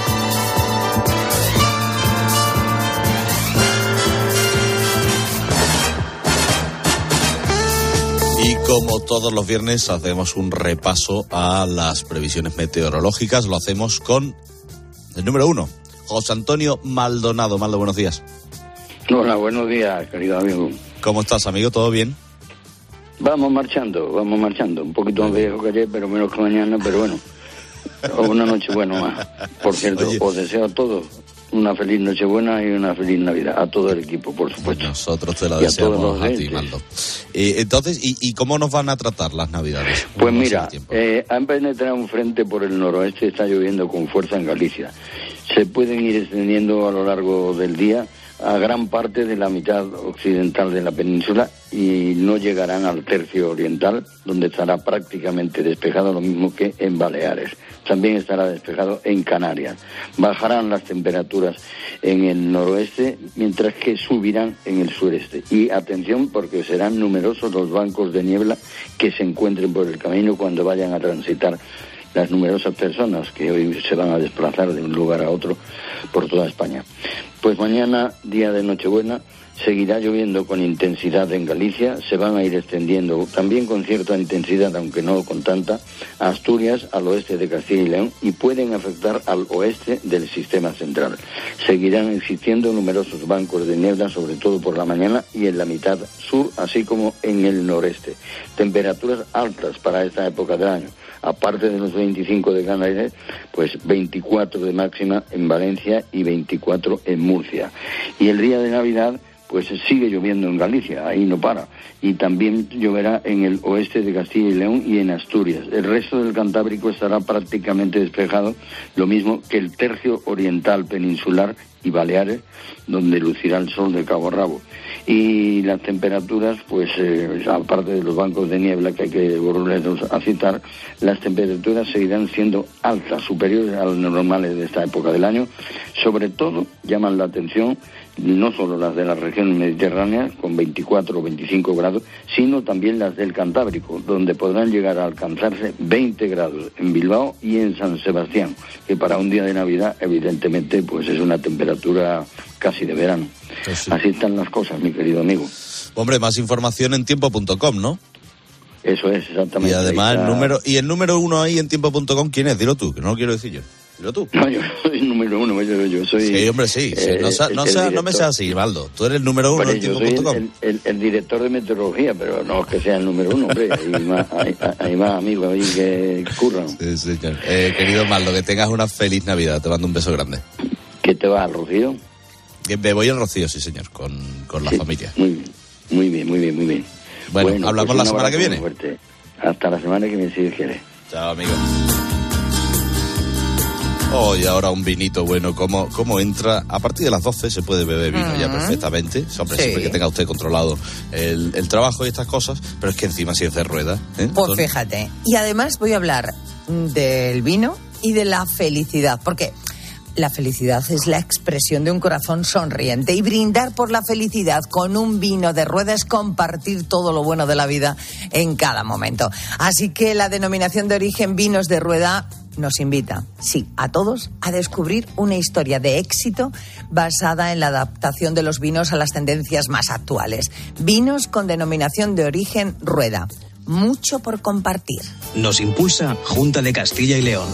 Y como todos los viernes hacemos un repaso a las previsiones meteorológicas, lo hacemos con el número uno, José Antonio Maldonado. Maldo, buenos días. Hola, buenos días, querido amigo. ¿Cómo estás, amigo? ¿Todo bien? Vamos marchando, vamos marchando. Un poquito más viejo que ayer, pero menos que mañana, pero bueno. Una noche buena más. Por cierto, Oye. os deseo a todos una feliz Nochebuena y una feliz Navidad. A todo el equipo, por supuesto. Nosotros te la deseamos a, a ti, Maldo. Eh, entonces, ¿y, ¿y cómo nos van a tratar las Navidades? Pues mira, eh, han penetrado un frente por el noroeste, está lloviendo con fuerza en Galicia. Se pueden ir extendiendo a lo largo del día a gran parte de la mitad occidental de la península y no llegarán al tercio oriental, donde estará prácticamente despejado, lo mismo que en Baleares. también estará despejado en Canarias. Bajarán las temperaturas en el noroeste, mientras que subirán en el sureste. Y atención, porque serán numerosos los bancos de niebla que se encuentren por el camino cuando vayan a transitar las numerosas personas que hoy se van a desplazar de un lugar a otro por toda España. Pues mañana, día de Nochebuena, seguirá lloviendo con intensidad en Galicia, se van a ir extendiendo también con cierta intensidad, aunque no con tanta, a Asturias, al oeste de Castilla y León, y pueden afectar al oeste del sistema central. Seguirán existiendo numerosos bancos de niebla, sobre todo por la mañana y en la mitad sur, así como en el noreste. Temperaturas altas para esta época del año. Aparte de los veinticinco de Canarias, pues veinticuatro de máxima en Valencia y veinticuatro en Murcia. Y el día de Navidad, pues sigue lloviendo en Galicia, ahí no para. Y también lloverá en el oeste de Castilla y León y en Asturias. El resto del Cantábrico estará prácticamente despejado, lo mismo que el tercio oriental peninsular y Baleares, donde lucirá el sol de cabo a rabo. Y las temperaturas, pues eh, aparte de los bancos de niebla que hay que volverlos a citar, las temperaturas seguirán siendo altas, superiores a las normales de esta época del año. Sobre todo llaman la atención no solo las de las regiones mediterráneas con veinticuatro o veinticinco grados, sino también las del Cantábrico, donde podrán llegar a alcanzarse veinte grados en Bilbao y en San Sebastián, que para un día de Navidad evidentemente pues es una temperatura casi de verano. Pues sí. Así están las cosas, mi querido amigo. Hombre, más información en tiempo punto com, ¿no? Eso es, exactamente. Y además el número, y el número uno ahí en tiempo punto com, ¿quién es? Dilo tú, que no lo quiero decir yo. Dilo tú. No, yo soy el número uno, yo, yo soy... Sí, hombre, sí. sí. Eh, no, sea, no, sea, no me seas así, Valdo. Tú eres el número uno en tiempo punto com. El, el, el director de meteorología, pero no es que sea el número uno, hombre. Hay más, hay, hay más amigos ahí que curran. Sí, señor. Eh, querido Valdo, que tengas una feliz Navidad. Te mando un beso grande. ¿Qué te vas al Rocío? Me voy al Rocío, sí, señor, con, con la sí, familia. Muy bien, muy bien, muy bien, muy bien. Bueno, bueno hablamos pues la semana que viene. Fuerte. Hasta la semana que viene, si Dios quiere. Chao, amigo. Oh, y ahora un vinito bueno, ¿cómo, cómo entra? A partir de las doce se puede beber vino uh-huh. ya perfectamente, hombre, sí. siempre que tenga usted controlado el, el trabajo y estas cosas, pero es que encima si es de rueda. ¿eh? Pues Entonces... fíjate, y además voy a hablar del vino y de la felicidad, porque la felicidad es la expresión de un corazón sonriente y brindar por la felicidad con un vino de rueda es compartir todo lo bueno de la vida en cada momento. Así que la denominación de origen Vinos de Rueda nos invita, sí, a todos a descubrir una historia de éxito basada en la adaptación de los vinos a las tendencias más actuales. Vinos con denominación de origen Rueda. Mucho por compartir. Nos impulsa Junta de Castilla y León.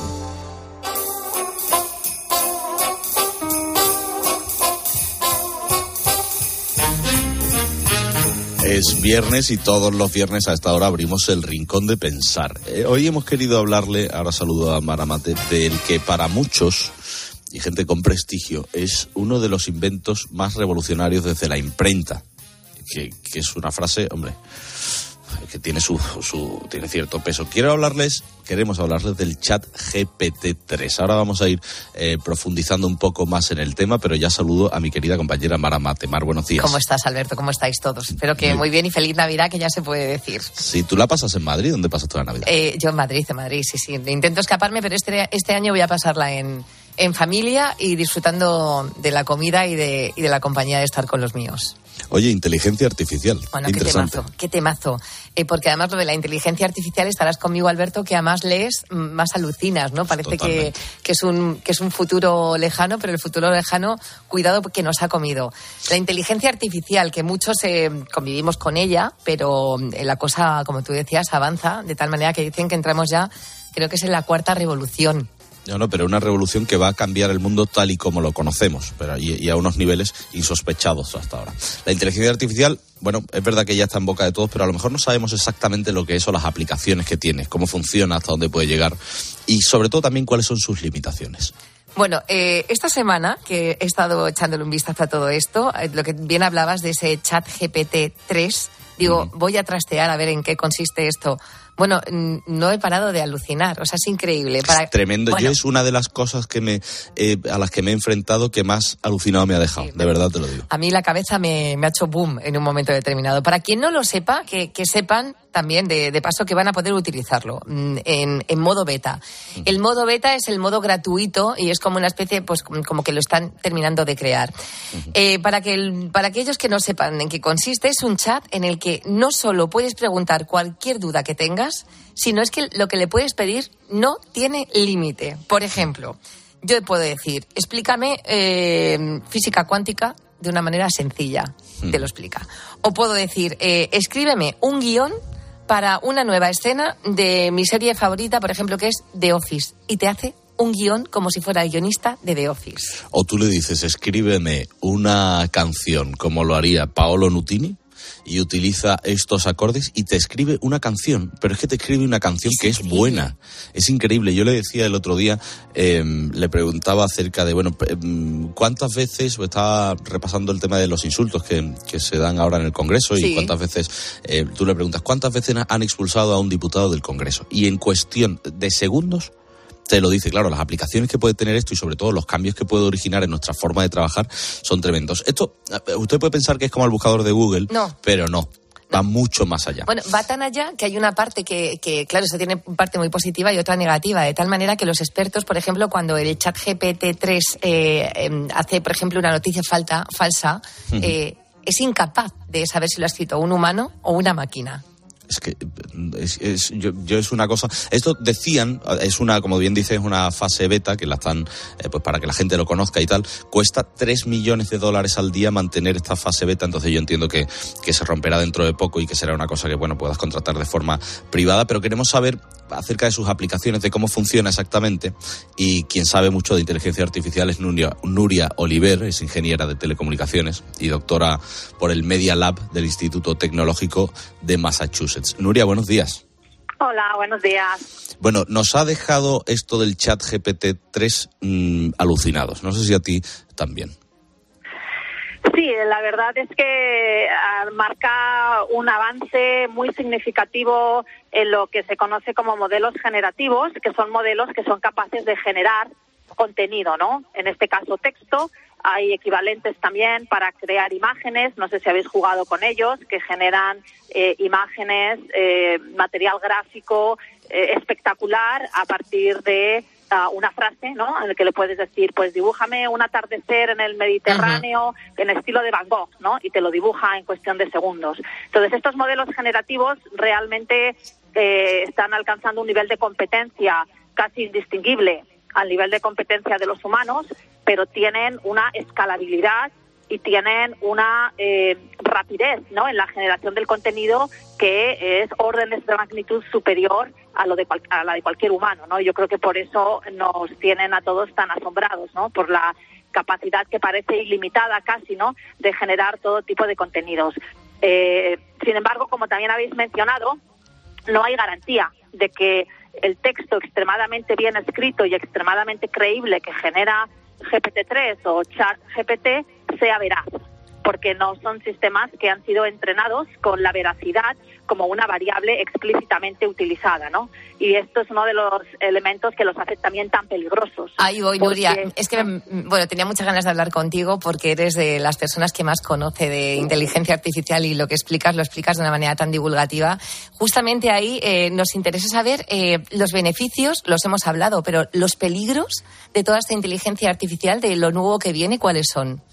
Es viernes y todos los viernes a esta hora abrimos el Rincón de Pensar. Eh, hoy hemos querido hablarle, ahora saludo a Maramate, del que para muchos, y gente con prestigio, es uno de los inventos más revolucionarios desde la imprenta. Que, que es una frase, hombre, que tiene su, su tiene cierto peso. Quiero hablarles, queremos hablarles del Chat G P T tres. Ahora vamos a ir eh, profundizando un poco más en el tema, pero ya saludo a mi querida compañera Mara Mate. Mar, buenos días. ¿Cómo estás, Alberto? ¿Cómo estáis todos? Espero que muy, muy bien y feliz Navidad, que ya se puede decir. Sí, ¿tú la pasas en Madrid? ¿Dónde pasas tú la Navidad? Eh, yo en Madrid, en Madrid, sí, sí. Intento escaparme, pero este, este año voy a pasarla en, en familia y disfrutando de la comida y de, y de la compañía de estar con los míos. Oye, inteligencia artificial. Bueno, qué temazo, qué temazo. Eh, porque además lo de la inteligencia artificial, estarás conmigo, Alberto, que además lees, más alucinas, ¿no? Parece que, que, es un, que es un futuro lejano, pero el futuro lejano, cuidado, que nos ha comido. La inteligencia artificial, que muchos eh, convivimos con ella, pero eh, la cosa, como tú decías, avanza de tal manera que dicen que entramos ya, creo que es en la cuarta revolución. No, no, pero una revolución que va a cambiar el mundo tal y como lo conocemos, pero y, y a unos niveles insospechados hasta ahora. La inteligencia artificial, bueno, es verdad que ya está en boca de todos, pero a lo mejor no sabemos exactamente lo que es o las aplicaciones que tiene, cómo funciona, hasta dónde puede llegar y sobre todo también cuáles son sus limitaciones. Bueno, eh, esta semana que he estado echándole un vistazo a todo esto, eh, lo que bien hablabas de ese Chat G P T tres, digo, uh-huh. voy a trastear a ver en qué consiste esto Bueno, no he parado de alucinar, o sea, es increíble. Para... Es tremendo. Bueno. Yo es una de las cosas que me eh, a las que me he enfrentado que más alucinado me ha dejado, sí, de verdad te lo digo. A mí la cabeza me, me ha hecho boom en un momento determinado. Para quien no lo sepa, que, que sepan también de, de paso que van a poder utilizarlo en, en modo beta. Uh-huh. El modo beta es el modo gratuito y es como una especie, pues como que lo están terminando de crear. Uh-huh. Eh, para, que el, para aquellos que no sepan en qué consiste, es un chat en el que no solo puedes preguntar cualquier duda que tengas, sino es que lo que le puedes pedir no tiene límite. Por ejemplo, yo puedo decir, explícame eh, física cuántica de una manera sencilla, uh-huh. te lo explica. O puedo decir, eh, escríbeme un guión para una nueva escena de mi serie favorita, por ejemplo, que es The Office, y te hace un guión como si fuera el guionista de The Office. O tú le dices, escríbeme una canción como lo haría Paolo Nutini, y utiliza estos acordes y te escribe una canción, pero es que te escribe una canción es que increíble. Es buena, es increíble. Yo le decía el otro día, eh, le preguntaba acerca de, bueno, cuántas veces, estaba repasando el tema de los insultos que, que se dan ahora en el Congreso, sí. y cuántas veces, eh, tú le preguntas, ¿cuántas veces han expulsado a un diputado del Congreso? Y en cuestión de segundos te lo dice. Claro, las aplicaciones que puede tener esto y sobre todo los cambios que puede originar en nuestra forma de trabajar son tremendos. Esto, usted puede pensar que es como el buscador de Google, no. pero no. Va mucho más allá. Bueno, va tan allá que hay una parte que, que, claro, eso tiene parte muy positiva y otra negativa, de tal manera que los expertos, por ejemplo, cuando el chat G P T tres eh, eh, hace, por ejemplo, una noticia falta, falsa, uh-huh. eh, es incapaz de saber si lo ha escrito un humano o una máquina. Es que es, es, yo, yo es una cosa. Esto decían, es una, como bien dice, es una fase beta que la están, eh, pues para que la gente lo conozca y tal. Cuesta tres millones de dólares al día mantener esta fase beta. Entonces yo entiendo que, que se romperá dentro de poco y que será una cosa que, bueno, puedas contratar de forma privada. Pero queremos saber acerca de sus aplicaciones, de cómo funciona exactamente. Y quien sabe mucho de inteligencia artificial es Nuria, Nuria Oliver, es ingeniera de telecomunicaciones y doctora por el Media Lab del Instituto Tecnológico de Massachusetts. Nuria, buenos días. Hola, buenos días. Bueno, nos ha dejado esto del chat G P T tres mmm, alucinados. No sé si a ti también. Sí, la verdad es que marca un avance muy significativo en lo que se conoce como modelos generativos, que son modelos que son capaces de generar contenido, ¿no? En este caso, texto. Hay equivalentes también para crear imágenes, no sé si habéis jugado con ellos, que generan eh, imágenes, eh, material gráfico eh, espectacular a partir de uh, una frase, ¿no? En el que le puedes decir, pues dibújame un atardecer en el Mediterráneo, uh-huh. en estilo de Van Gogh, ¿no? Y te lo dibuja en cuestión de segundos. Entonces, estos modelos generativos realmente eh, están alcanzando un nivel de competencia casi indistinguible al nivel de competencia de los humanos, pero tienen una escalabilidad y tienen una eh, rapidez, ¿no?, en la generación del contenido que es órdenes de magnitud superior a lo de cual, a la de cualquier humano, ¿no? Yo creo que por eso nos tienen a todos tan asombrados, ¿no?, por la capacidad que parece ilimitada casi, ¿no?, de generar todo tipo de contenidos. Eh, sin embargo, como también habéis mencionado, no hay garantía de que el texto extremadamente bien escrito y extremadamente creíble que genera G P T tres o chat G P T sea veraz, porque no son sistemas que han sido entrenados con la veracidad como una variable explícitamente utilizada, ¿no? Y esto es uno de los elementos que los hace también tan peligrosos. Ahí voy, porque... Nuria. Es que, bueno, tenía muchas ganas de hablar contigo porque eres de las personas que más conoce de inteligencia artificial y lo que explicas, lo explicas de una manera tan divulgativa. Justamente ahí eh, nos interesa saber eh, los beneficios, los hemos hablado, pero los peligros de toda esta inteligencia artificial, de lo nuevo que viene, ¿cuáles son?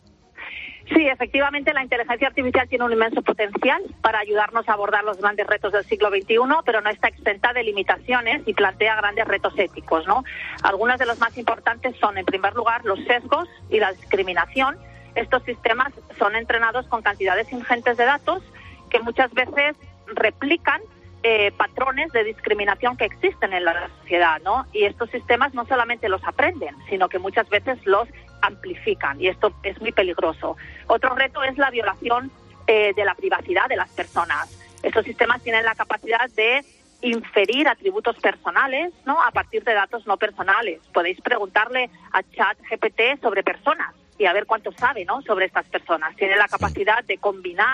Sí, efectivamente, la inteligencia artificial tiene un inmenso potencial para ayudarnos a abordar los grandes retos del siglo veintiuno, pero no está exenta de limitaciones y plantea grandes retos éticos, ¿no? Algunos de los más importantes son, en primer lugar, los sesgos y la discriminación. Estos sistemas son entrenados con cantidades ingentes de datos que muchas veces replican Eh, patrones de discriminación que existen en la sociedad, ¿no? Y estos sistemas no solamente los aprenden, sino que muchas veces los amplifican, y esto es muy peligroso. Otro reto es la violación eh, de la privacidad de las personas. Estos sistemas tienen la capacidad de inferir atributos personales, ¿no?, a partir de datos no personales. Podéis preguntarle a chat G P T sobre personas y a ver cuánto sabe, ¿no?, sobre estas personas. Tiene la capacidad de combinar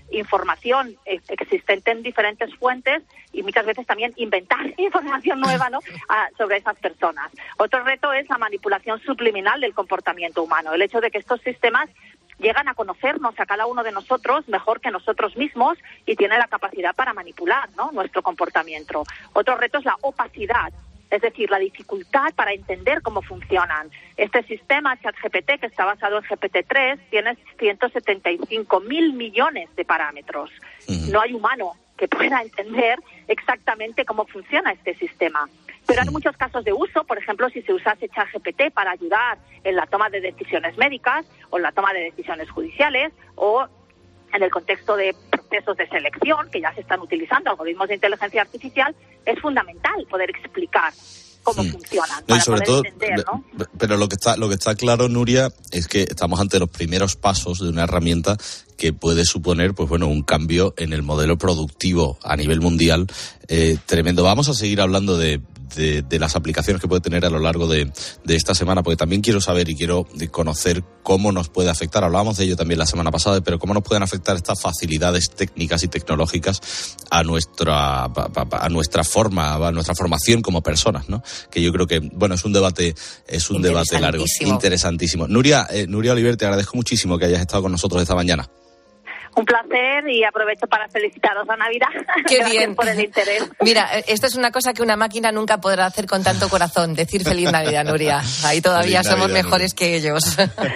información existente en diferentes fuentes y muchas veces también inventar información nueva, ¿no?, ah, sobre esas personas. Otro reto es la manipulación subliminal del comportamiento humano, el hecho de que estos sistemas llegan a conocernos a cada uno de nosotros mejor que nosotros mismos y tienen la capacidad para manipular, ¿no?, nuestro comportamiento. Otro reto es la opacidad, es decir, la dificultad para entender cómo funcionan. Este sistema ChatGPT, que está basado en G P T tres, tiene ciento setenta y cinco mil millones de parámetros. Uh-huh. No hay humano que pueda entender exactamente cómo funciona este sistema. Pero hay muchos casos de uso, por ejemplo, si se usase ChatGPT para ayudar en la toma de decisiones médicas o en la toma de decisiones judiciales o en el contexto de procesos de selección, que ya se están utilizando algoritmos de inteligencia artificial, es fundamental poder explicar cómo mm. funcionan, no, para sobre poder todo, entender, ¿no? Pero lo que está lo que está claro, Nuria, es que estamos ante los primeros pasos de una herramienta que puede suponer, pues bueno, un cambio en el modelo productivo a nivel mundial eh, tremendo. Vamos a seguir hablando de De, de las aplicaciones que puede tener a lo largo de, de esta semana, porque también quiero saber y quiero conocer cómo nos puede afectar, hablábamos de ello también la semana pasada, pero cómo nos pueden afectar estas facilidades técnicas y tecnológicas a nuestra a nuestra forma, a nuestra formación como personas, ¿no? Que yo creo que, bueno, es un debate es un debate largo, interesantísimo. Nuria, eh, Nuria Oliver, te agradezco muchísimo que hayas estado con nosotros esta mañana. Un placer y aprovecho para felicitaros a Navidad. Qué Gracias bien. por el interés. Mira, esto es una cosa que una máquina nunca podrá hacer con tanto corazón, decir Feliz Navidad, Nuria. Ahí todavía Feliz somos Navidad, mejores Nuria. que ellos.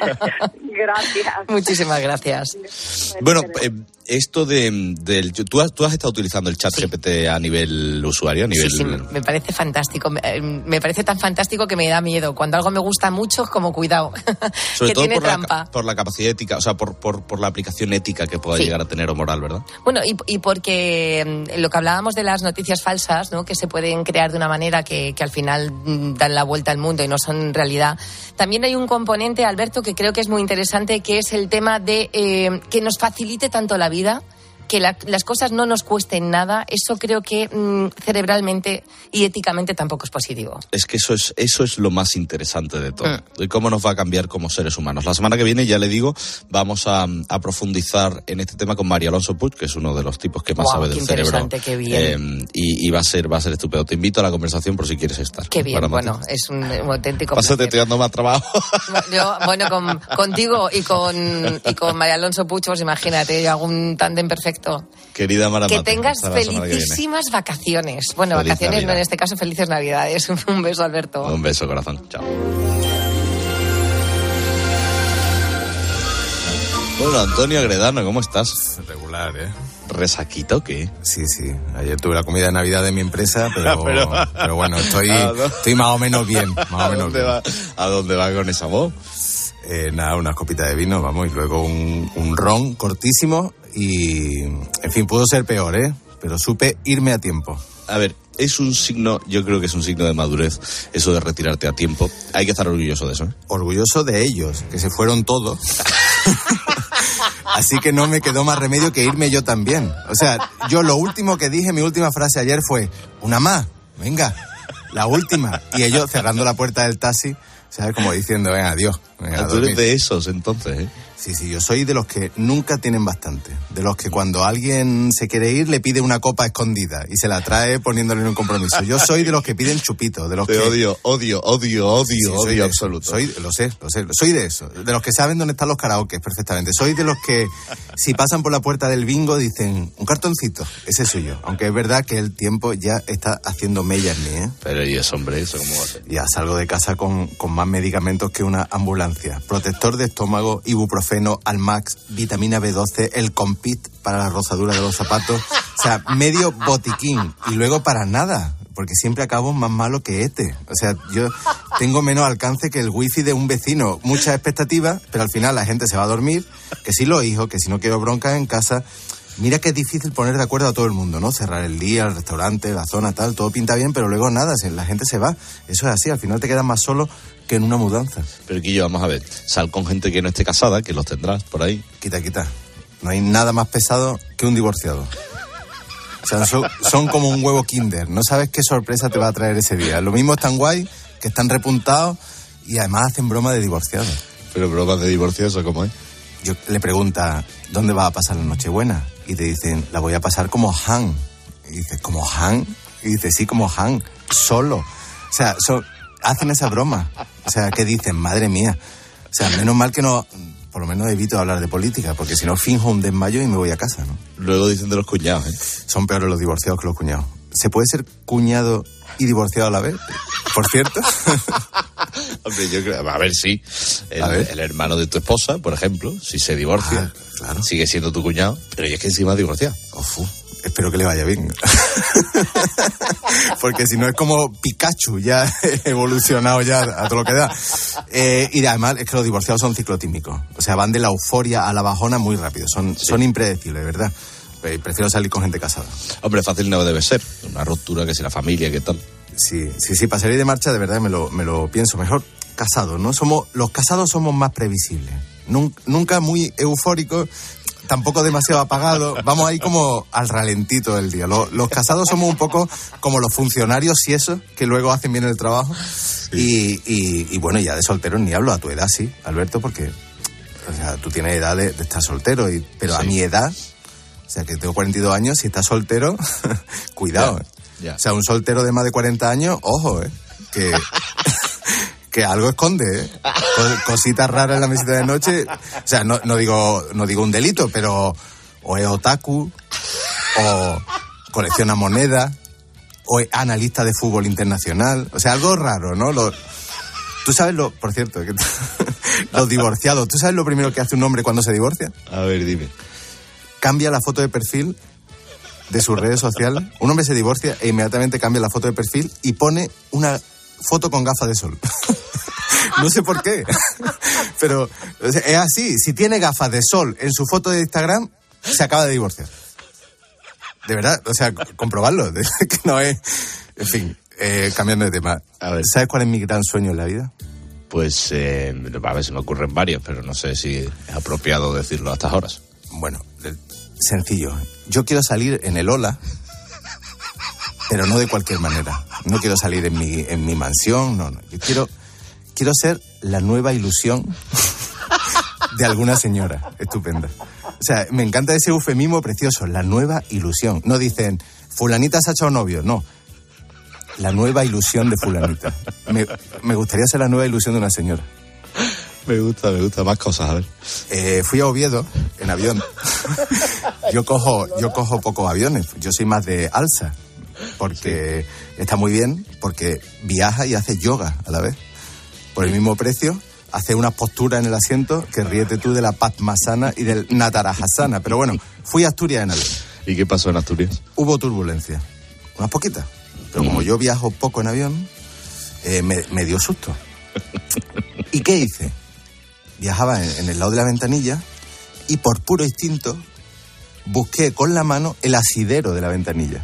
Gracias. Muchísimas gracias. Bueno, eh, esto de del tú has, tú has estado utilizando el chat sí. G P T a nivel usuario, a nivel... Sí, sí, me parece fantástico. Me, me parece tan fantástico que me da miedo. Cuando algo me gusta mucho, como cuidado, sobre que todo tiene por trampa. La, por la capacidad ética, o sea, por, por, por la aplicación ética que pueda sí. llegar a tener o moral, ¿verdad? Bueno, y, y porque lo que hablábamos de las noticias falsas, ¿no?, que se pueden crear de una manera que, que al final dan la vuelta al mundo y no son realidad, también hay un componente, Alberto, que creo que es muy interesante, que es el tema de eh, que nos facilite tanto la vida, que la, las cosas no nos cuesten nada. Eso creo que mmm, cerebralmente y éticamente tampoco es positivo. Es que eso es eso es lo más interesante de todo, mm. de cómo nos va a cambiar como seres humanos. La semana que viene, ya le digo, vamos a, a profundizar en este tema con María Alonso Puig, que es uno de los tipos que más wow, sabe qué del cerebro. Qué bien. Eh, y, y va a ser va a ser estupendo. Te invito a la conversación por si quieres estar. Qué bien, bueno, es un, un auténtico Pásate, placer. estoy dando más trabajo. Yo, bueno, con, contigo y con, y con María Alonso Puig, pues imagínate, algún tándem perfecto. Querida Mara que Mate, tengas felicísimas que vacaciones. Bueno, Feliz vacaciones Navidad. No, en este caso felices Navidades. Un beso, Alberto. Un beso, corazón. Chao. Bueno, Antonio Agredano, ¿cómo estás? Regular, ¿eh? ¿Resaquito qué? Sí, sí. Ayer tuve la comida de Navidad de mi empresa, pero, pero... pero bueno, estoy, estoy más o menos bien. Más ¿A, o menos dónde bien. Va, ¿A dónde va con esa voz? Eh, nada, unas copitas de vino, vamos, y luego un, un ron cortísimo y... En fin, pudo ser peor, ¿eh? Pero supe irme a tiempo. A ver, es un signo, yo creo que es un signo de madurez, eso de retirarte a tiempo. Hay que estar orgulloso de eso, ¿eh? Orgulloso de ellos, que se fueron todos. Así que no me quedó más remedio que irme yo también. O sea, yo lo último que dije, mi última frase ayer fue, una más, venga, la última. Y ellos cerrando la puerta del taxi, ¿sabes? Como diciendo, venga, adiós. Venga, tú eres de esos, entonces, ¿eh? Sí, sí, yo soy de los que nunca tienen bastante. De los que cuando alguien se quiere ir le pide una copa escondida y se la trae poniéndole en un compromiso. Yo soy de los que piden chupitos. De los Te que... odio, odio, odio, odio, sí, odio absoluto. Soy, lo sé, lo sé. Soy de eso. De los que saben dónde están los karaokes perfectamente. Soy de los que, si pasan por la puerta del bingo, dicen, un cartoncito. Ese soy yo. Aunque es verdad que el tiempo ya está haciendo mella en mí, ¿eh? Pero y eso, hombre, ¿eso cómo va a ser? Ya salgo de casa con, con más medicamentos que una ambulancia. Protector de estómago, ibuprofeno, Almax, vitamina B doce, el Compit para la rozadura de los zapatos. O sea, medio botiquín. Y luego para nada, porque siempre acabo más malo que este. O sea, yo tengo menos alcance que el wifi de un vecino. Muchas expectativas, pero al final la gente se va a dormir. Que si los hijos, que si no quiero broncas en casa. Mira que es difícil poner de acuerdo a todo el mundo, ¿no? Cerrar el día, el restaurante, la zona, tal, todo pinta bien, pero luego nada, la gente se va. Eso es así, al final te quedas más solo que en una mudanza. Pero Guillo, vamos a ver, sal con gente que no esté casada, que los tendrás por ahí. Quita, quita. No hay nada más pesado que un divorciado. O sea, son, son como un huevo Kinder. No sabes qué sorpresa te va a traer ese día. Lo mismo están guay, que están repuntados y además hacen broma de divorciados. Pero bromas de divorciados, ¿cómo es? Yo le pregunta, ¿dónde vas a pasar la Nochebuena? y te dicen, la voy a pasar como Han. Y dices, ¿como Han? Y dices, sí, como Han, solo. O sea, so, hacen esa broma. O sea, que dicen, madre mía. O sea, menos mal que no, por lo menos evito hablar de política, porque si no finjo un desmayo y me voy a casa, ¿no? Luego dicen de los cuñados, ¿eh? Son peores los divorciados que los cuñados. ¿Se puede ser cuñado y divorciado a la vez? Por cierto. Hombre, yo creo, a ver, sí. El, a ver. el hermano de tu esposa, por ejemplo, si se divorcia, ah, claro. sigue siendo tu cuñado, pero es que encima es divorciado. Ofu. Espero que le vaya bien. Porque si no es como Pikachu, ya evolucionado ya a todo lo que da. Eh, y además es que los divorciados son ciclotímicos. O sea, van de la euforia a la bajona muy rápido. Son, sí. son impredecibles, ¿verdad? Prefiero salir con gente casada. Hombre, fácil no debe ser. Una ruptura, que si la familia, ¿qué tal? Sí, sí, sí. Para salir de marcha, de verdad, me lo, me lo pienso. Mejor casados, ¿no? Somos, los casados somos más previsibles. Nunca, nunca muy eufóricos, tampoco demasiado apagado, vamos ahí como al ralentito del día. Los, los casados somos un poco como los funcionarios y eso, que luego hacen bien el trabajo. Sí. Y, y, y bueno, ya de solteros ni hablo, a tu edad sí, Alberto, porque o sea, tú tienes edad de, de estar soltero, y, pero sí. a mi edad, o sea, que tengo cuarenta y dos años, si estás soltero, cuidado. Ya, ya. O sea, un soltero de más de cuarenta años, ojo, eh, que... que algo esconde, ¿eh? Cositas raras en la mesita de noche. O sea, no, no digo no digo un delito, pero o es otaku, o colecciona monedas, o es analista de fútbol internacional. O sea, algo raro, ¿no? Lo, tú sabes lo... Por cierto, que los divorciados, ¿tú sabes lo primero que hace un hombre cuando se divorcia? A ver, dime. Cambia la foto de perfil de sus redes sociales. Un hombre se divorcia e inmediatamente cambia la foto de perfil y pone una foto con gafas de sol. No sé por qué, pero o sea, es así. Si tiene gafas de sol en su foto de Instagram, se acaba de divorciar. De verdad, o sea, comprobarlo, que no es... En fin, eh, cambiando de tema. A ver. ¿Sabes cuál es mi gran sueño en la vida? Pues, eh, a ver, se me ocurren varios, pero no sé si es apropiado decirlo a estas horas. Bueno, sencillo. Yo quiero salir en el Ola, pero no de cualquier manera. No quiero salir en mi, en mi mansión, no, no. Yo quiero, quiero ser la nueva ilusión de alguna señora estupenda. O sea, me encanta ese eufemismo precioso, la nueva ilusión. No dicen, fulanita se ha echado novio, no. La nueva ilusión de fulanita. Me, me gustaría ser la nueva ilusión de una señora. Me gusta, me gusta. Más cosas, a ver. Eh, fui a Oviedo en avión. Yo cojo, yo cojo pocos aviones. Yo soy más de alza. Porque sí. Está muy bien, porque viaja y hace yoga a la vez. Por el mismo precio, hace unas posturas en el asiento que ríete tú de la Padmasana y del Natarajasana. Pero bueno, fui a Asturias en avión. ¿Y qué pasó en Asturias? Hubo turbulencia, unas poquitas. Pero mm. como yo viajo poco en avión, eh, me, me dio susto. ¿Y qué hice? Viajaba en, en el lado de la ventanilla y por puro instinto busqué con la mano el asidero de la ventanilla.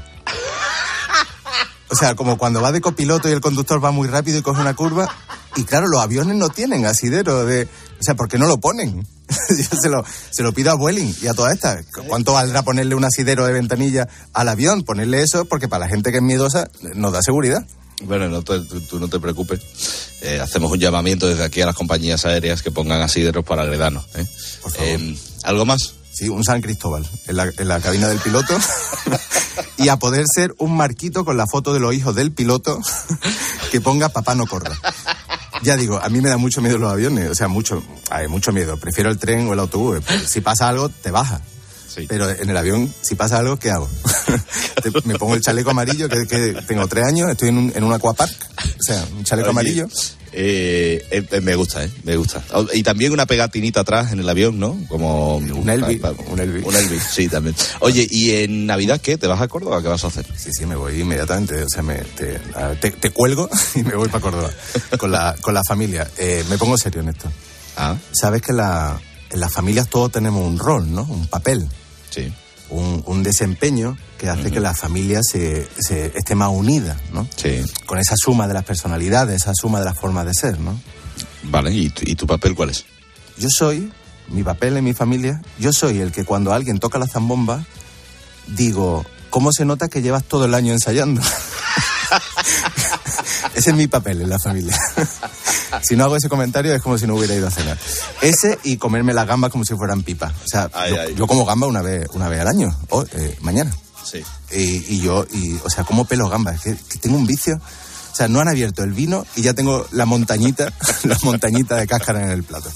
O sea, como cuando va de copiloto y el conductor va muy rápido y coge una curva. Y claro, los aviones no tienen asidero de... O sea, ¿por qué no lo ponen? Yo se lo, se lo pido a Vueling y a todas estas. ¿Cuánto valdrá ponerle un asidero de ventanilla al avión? Ponerle eso, porque para la gente que es miedosa nos da seguridad. Bueno, no, tú, tú no te preocupes. Eh, hacemos un llamamiento desde aquí a las compañías aéreas que pongan asideros para agredarnos. ¿eh? Por favor. Eh, ¿Algo más? Sí, un San Cristóbal en la, en la cabina del piloto. Y a poder ser un marquito con la foto de los hijos del piloto que ponga papá no corra. Ya digo, a mí me da mucho miedo los aviones, o sea, mucho, hay mucho miedo. Prefiero el tren o el autobús. Si pasa algo, te baja. Sí. Pero en el avión, si pasa algo, ¿qué hago? Me pongo el chaleco amarillo, que, que tengo tres años, estoy en un, en un aquapark, o sea, un chaleco Oye, amarillo. Eh, eh, me gusta, ¿eh? Me gusta. Y también una pegatinita atrás en el avión, ¿no? Como... Un Elvis. Pa, pa, un Elvis. Un Elvis, sí, también. Oye, ¿y en Navidad qué? ¿Te vas a Córdoba? ¿Qué vas a hacer? Sí, sí, me voy inmediatamente. O sea, me, te, te, te cuelgo y me voy para Córdoba con la, con la familia. Eh, me pongo serio en esto. Ah. Sabes que la, en las familias todos tenemos un rol, ¿no? Un papel. Sí. Un, un desempeño que hace uh-huh. que la familia se, se esté más unida, ¿no? Sí. Con esa suma de las personalidades, esa suma de las formas de ser, ¿no? Vale, ¿y tu, y tu papel cuál es? Yo soy, mi papel en mi familia, yo soy el que cuando alguien toca la zambomba, digo, ¿cómo se nota que llevas todo el año ensayando? Ese es mi papel en la familia. Si no hago ese comentario es como si no hubiera ido a cenar. Ese y comerme las gambas como si fueran pipas. O sea, ay, yo, ay. yo como gamba una vez, una vez al año, o eh, mañana. Sí. Y, y yo, y, o sea, como pelo gambas, que, que tengo un vicio. O sea, no han abierto el vino y ya tengo la montañita, la montañita de cáscara en el plato.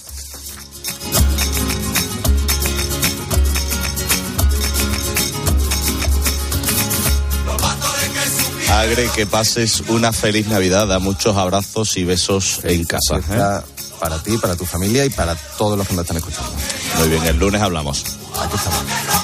Agre, que pases una feliz Navidad, da muchos abrazos y besos sí, en casa. ¿eh? Para ti, para tu familia y para todos los que nos están escuchando. Muy bien, el lunes hablamos. Aquí estamos.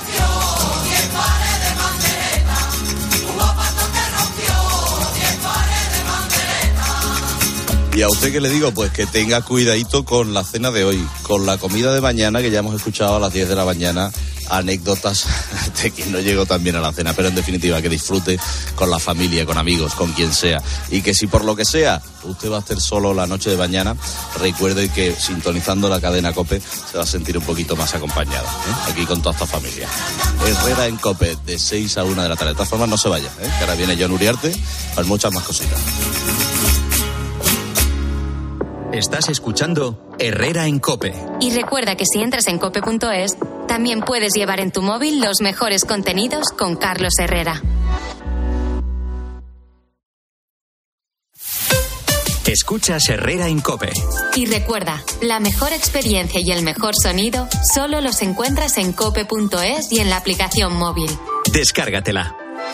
Y a usted, ¿qué le digo? Pues que tenga cuidadito con la cena de hoy, con la comida de mañana, que ya hemos escuchado a las diez de la mañana anécdotas de quien no llegó tan bien a la cena, pero en definitiva que disfrute con la familia, con amigos, con quien sea, y que si por lo que sea usted va a estar solo la noche de mañana, recuerde que sintonizando la cadena COPE se va a sentir un poquito más acompañado, ¿eh? Aquí con toda esta familia. Herrera en COPE, de seis a una de la tarde. De todas formas, no se vaya, ¿eh? Que ahora viene John Uriarte para muchas más cositas. Estás escuchando Herrera en COPE. Y recuerda que si entras en cope punto es, también puedes llevar en tu móvil los mejores contenidos con Carlos Herrera. Escuchas Herrera en COPE. Y recuerda, la mejor experiencia y el mejor sonido solo los encuentras en cope punto es y en la aplicación móvil. Descárgatela.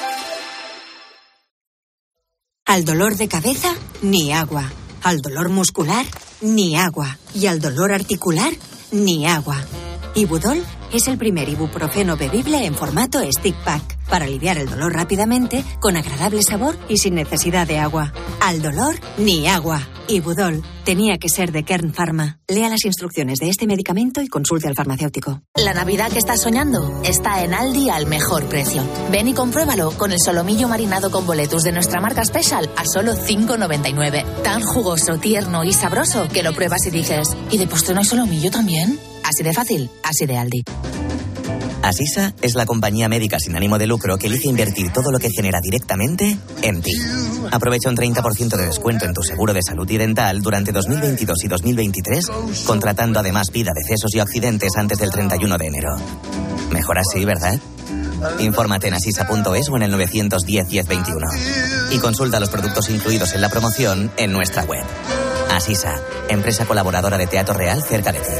Al dolor de cabeza, ni agua. Al dolor muscular, ni agua. Y al dolor articular, ni agua. Ibudol es el primer ibuprofeno bebible en formato stick pack para aliviar el dolor rápidamente, con agradable sabor y sin necesidad de agua. Al dolor, ni agua. Ibudol tenía que ser de Kern Pharma. Lea las instrucciones de este medicamento y consulte al farmacéutico. La Navidad que estás soñando está en Aldi al mejor precio. Ven y compruébalo con el solomillo marinado con boletus de nuestra marca Special a solo cinco noventa y nueve. Tan jugoso, tierno y sabroso que lo pruebas y dices, ¿y de postre no hay solomillo también? Así de fácil, así de Aldi. Asisa es la compañía médica sin ánimo de lucro que elige invertir todo lo que genera directamente en ti. Aprovecha un treinta por ciento de descuento en tu seguro de salud y dental durante dos mil veintidós y dos mil veintitrés, contratando además vida, decesos y accidentes antes del treinta y uno de enero. Mejor así, ¿verdad? Infórmate en asisa punto es o en el novecientos diez, diez veintiuno. Y consulta los productos incluidos en la promoción en nuestra web. Asisa, empresa colaboradora de Teatro Real cerca de ti.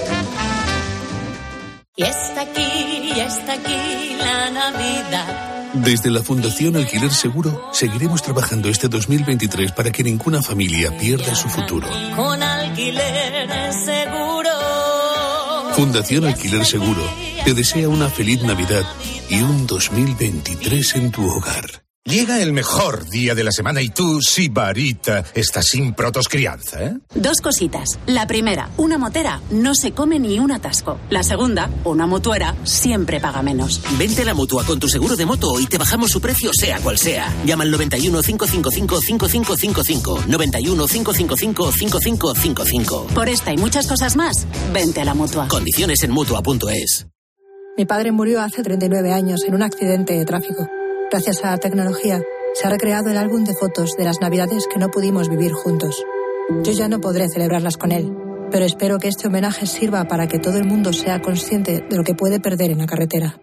Y está aquí, y está aquí la Navidad. Desde la Fundación Alquiler Seguro seguiremos trabajando este dos mil veintitrés para que ninguna familia pierda su futuro. Con Alquiler Seguro. Fundación Alquiler Seguro te desea una feliz Navidad y un dos mil veintitrés en tu hogar. Llega el mejor día de la semana y tú, Sibarita, estás sin protoscrianza, ¿eh? Dos cositas. La primera, una motera no se come ni un atasco. La segunda, una mutuera siempre paga menos. Vente a la Mutua con tu seguro de moto y te bajamos su precio sea cual sea. Llama al noventa y uno, cinco cinco cinco, cinco cinco cinco cinco. noventa y uno, cinco cinco cinco, cinco cinco cinco cinco. Por esta y muchas cosas más, vente a la Mutua. Condiciones en mutua punto es. Mi padre murió hace treinta y nueve años en un accidente de tráfico. Gracias a la tecnología, se ha recreado el álbum de fotos de las navidades que no pudimos vivir juntos. Yo ya no podré celebrarlas con él, pero espero que este homenaje sirva para que todo el mundo sea consciente de lo que puede perder en la carretera.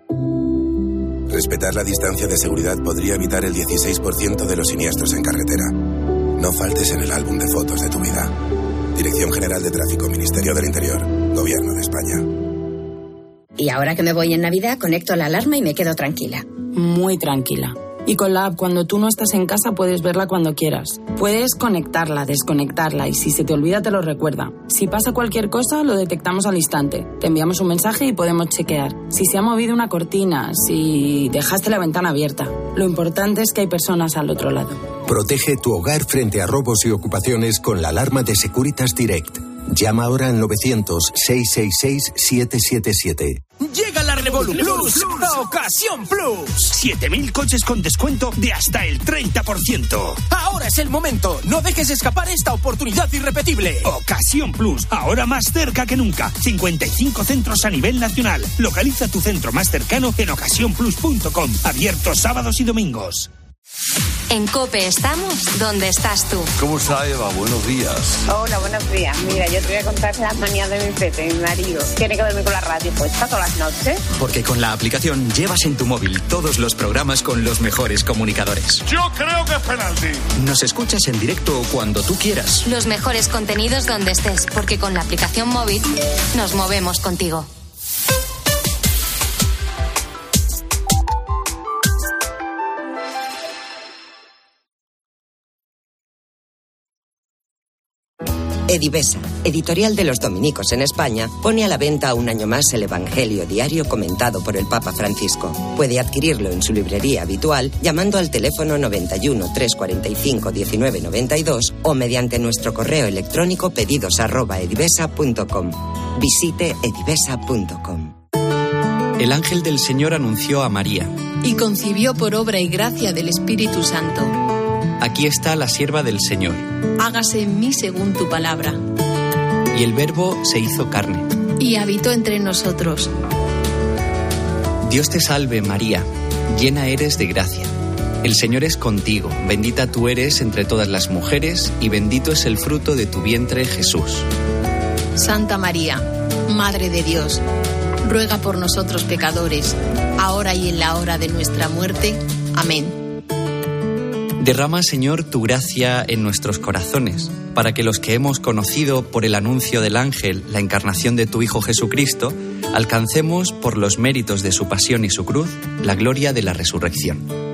Respetar la distancia de seguridad podría evitar el dieciséis por ciento de los siniestros en carretera. No faltes en el álbum de fotos de tu vida. Dirección General de Tráfico, Ministerio del Interior, Gobierno de España. Y ahora que me voy en Navidad, conecto la alarma y me quedo tranquila. Muy tranquila. Y con la app, cuando tú no estás en casa, puedes verla cuando quieras. Puedes conectarla, desconectarla y si se te olvida te lo recuerda. Si pasa cualquier cosa, lo detectamos al instante. Te enviamos un mensaje y podemos chequear. Si se ha movido una cortina, si dejaste la ventana abierta. Lo importante es que hay personas al otro lado. Protege tu hogar frente a robos y ocupaciones con la alarma de Securitas Direct. Llama ahora al novecientos, seiscientos sesenta y seis, setecientos setenta y siete. Llega la Revolu Plus, la Ocasión Plus. siete mil coches con descuento de hasta el treinta por ciento. Ahora es el momento. No dejes escapar esta oportunidad irrepetible. Ocasión Plus, ahora más cerca que nunca. cincuenta y cinco centros a nivel nacional. Localiza tu centro más cercano en ocasión plus punto com. Abierto sábados y domingos. En COPE estamos donde estás tú. ¿Cómo está, Eva? Buenos días. Hola, buenos días. Mira, yo te voy a contar las manías de mi Pepe, mi marido. Tiene que dormir con la radio puesta todas las noches. Porque con la aplicación llevas en tu móvil todos los programas con los mejores comunicadores. Yo creo que es penalti. Nos escuchas en directo cuando tú quieras. Los mejores contenidos donde estés, porque con la aplicación móvil nos movemos contigo. Edivesa, editorial de los dominicos en España, pone a la venta un año más el Evangelio diario comentado por el Papa Francisco. Puede adquirirlo en su librería habitual llamando al teléfono noventa y uno, trescientos cuarenta y cinco, diecinueve noventa y dos o mediante nuestro correo electrónico pedidos arroba edivesa punto com. Visite edivesa punto com. El ángel del Señor anunció a María. Y concibió por obra y gracia del Espíritu Santo. Aquí está la sierva del Señor. Hágase en mí según tu palabra. Y el Verbo se hizo carne. Y habitó entre nosotros. Dios te salve, María, llena eres de gracia. El Señor es contigo, bendita tú eres entre todas las mujeres, y bendito es el fruto de tu vientre, Jesús. Santa María, Madre de Dios, ruega por nosotros pecadores, ahora y en la hora de nuestra muerte. Amén. Derrama, Señor, tu gracia en nuestros corazones, para que los que hemos conocido por el anuncio del ángel la encarnación de tu Hijo Jesucristo, alcancemos, por los méritos de su pasión y su cruz, la gloria de la resurrección.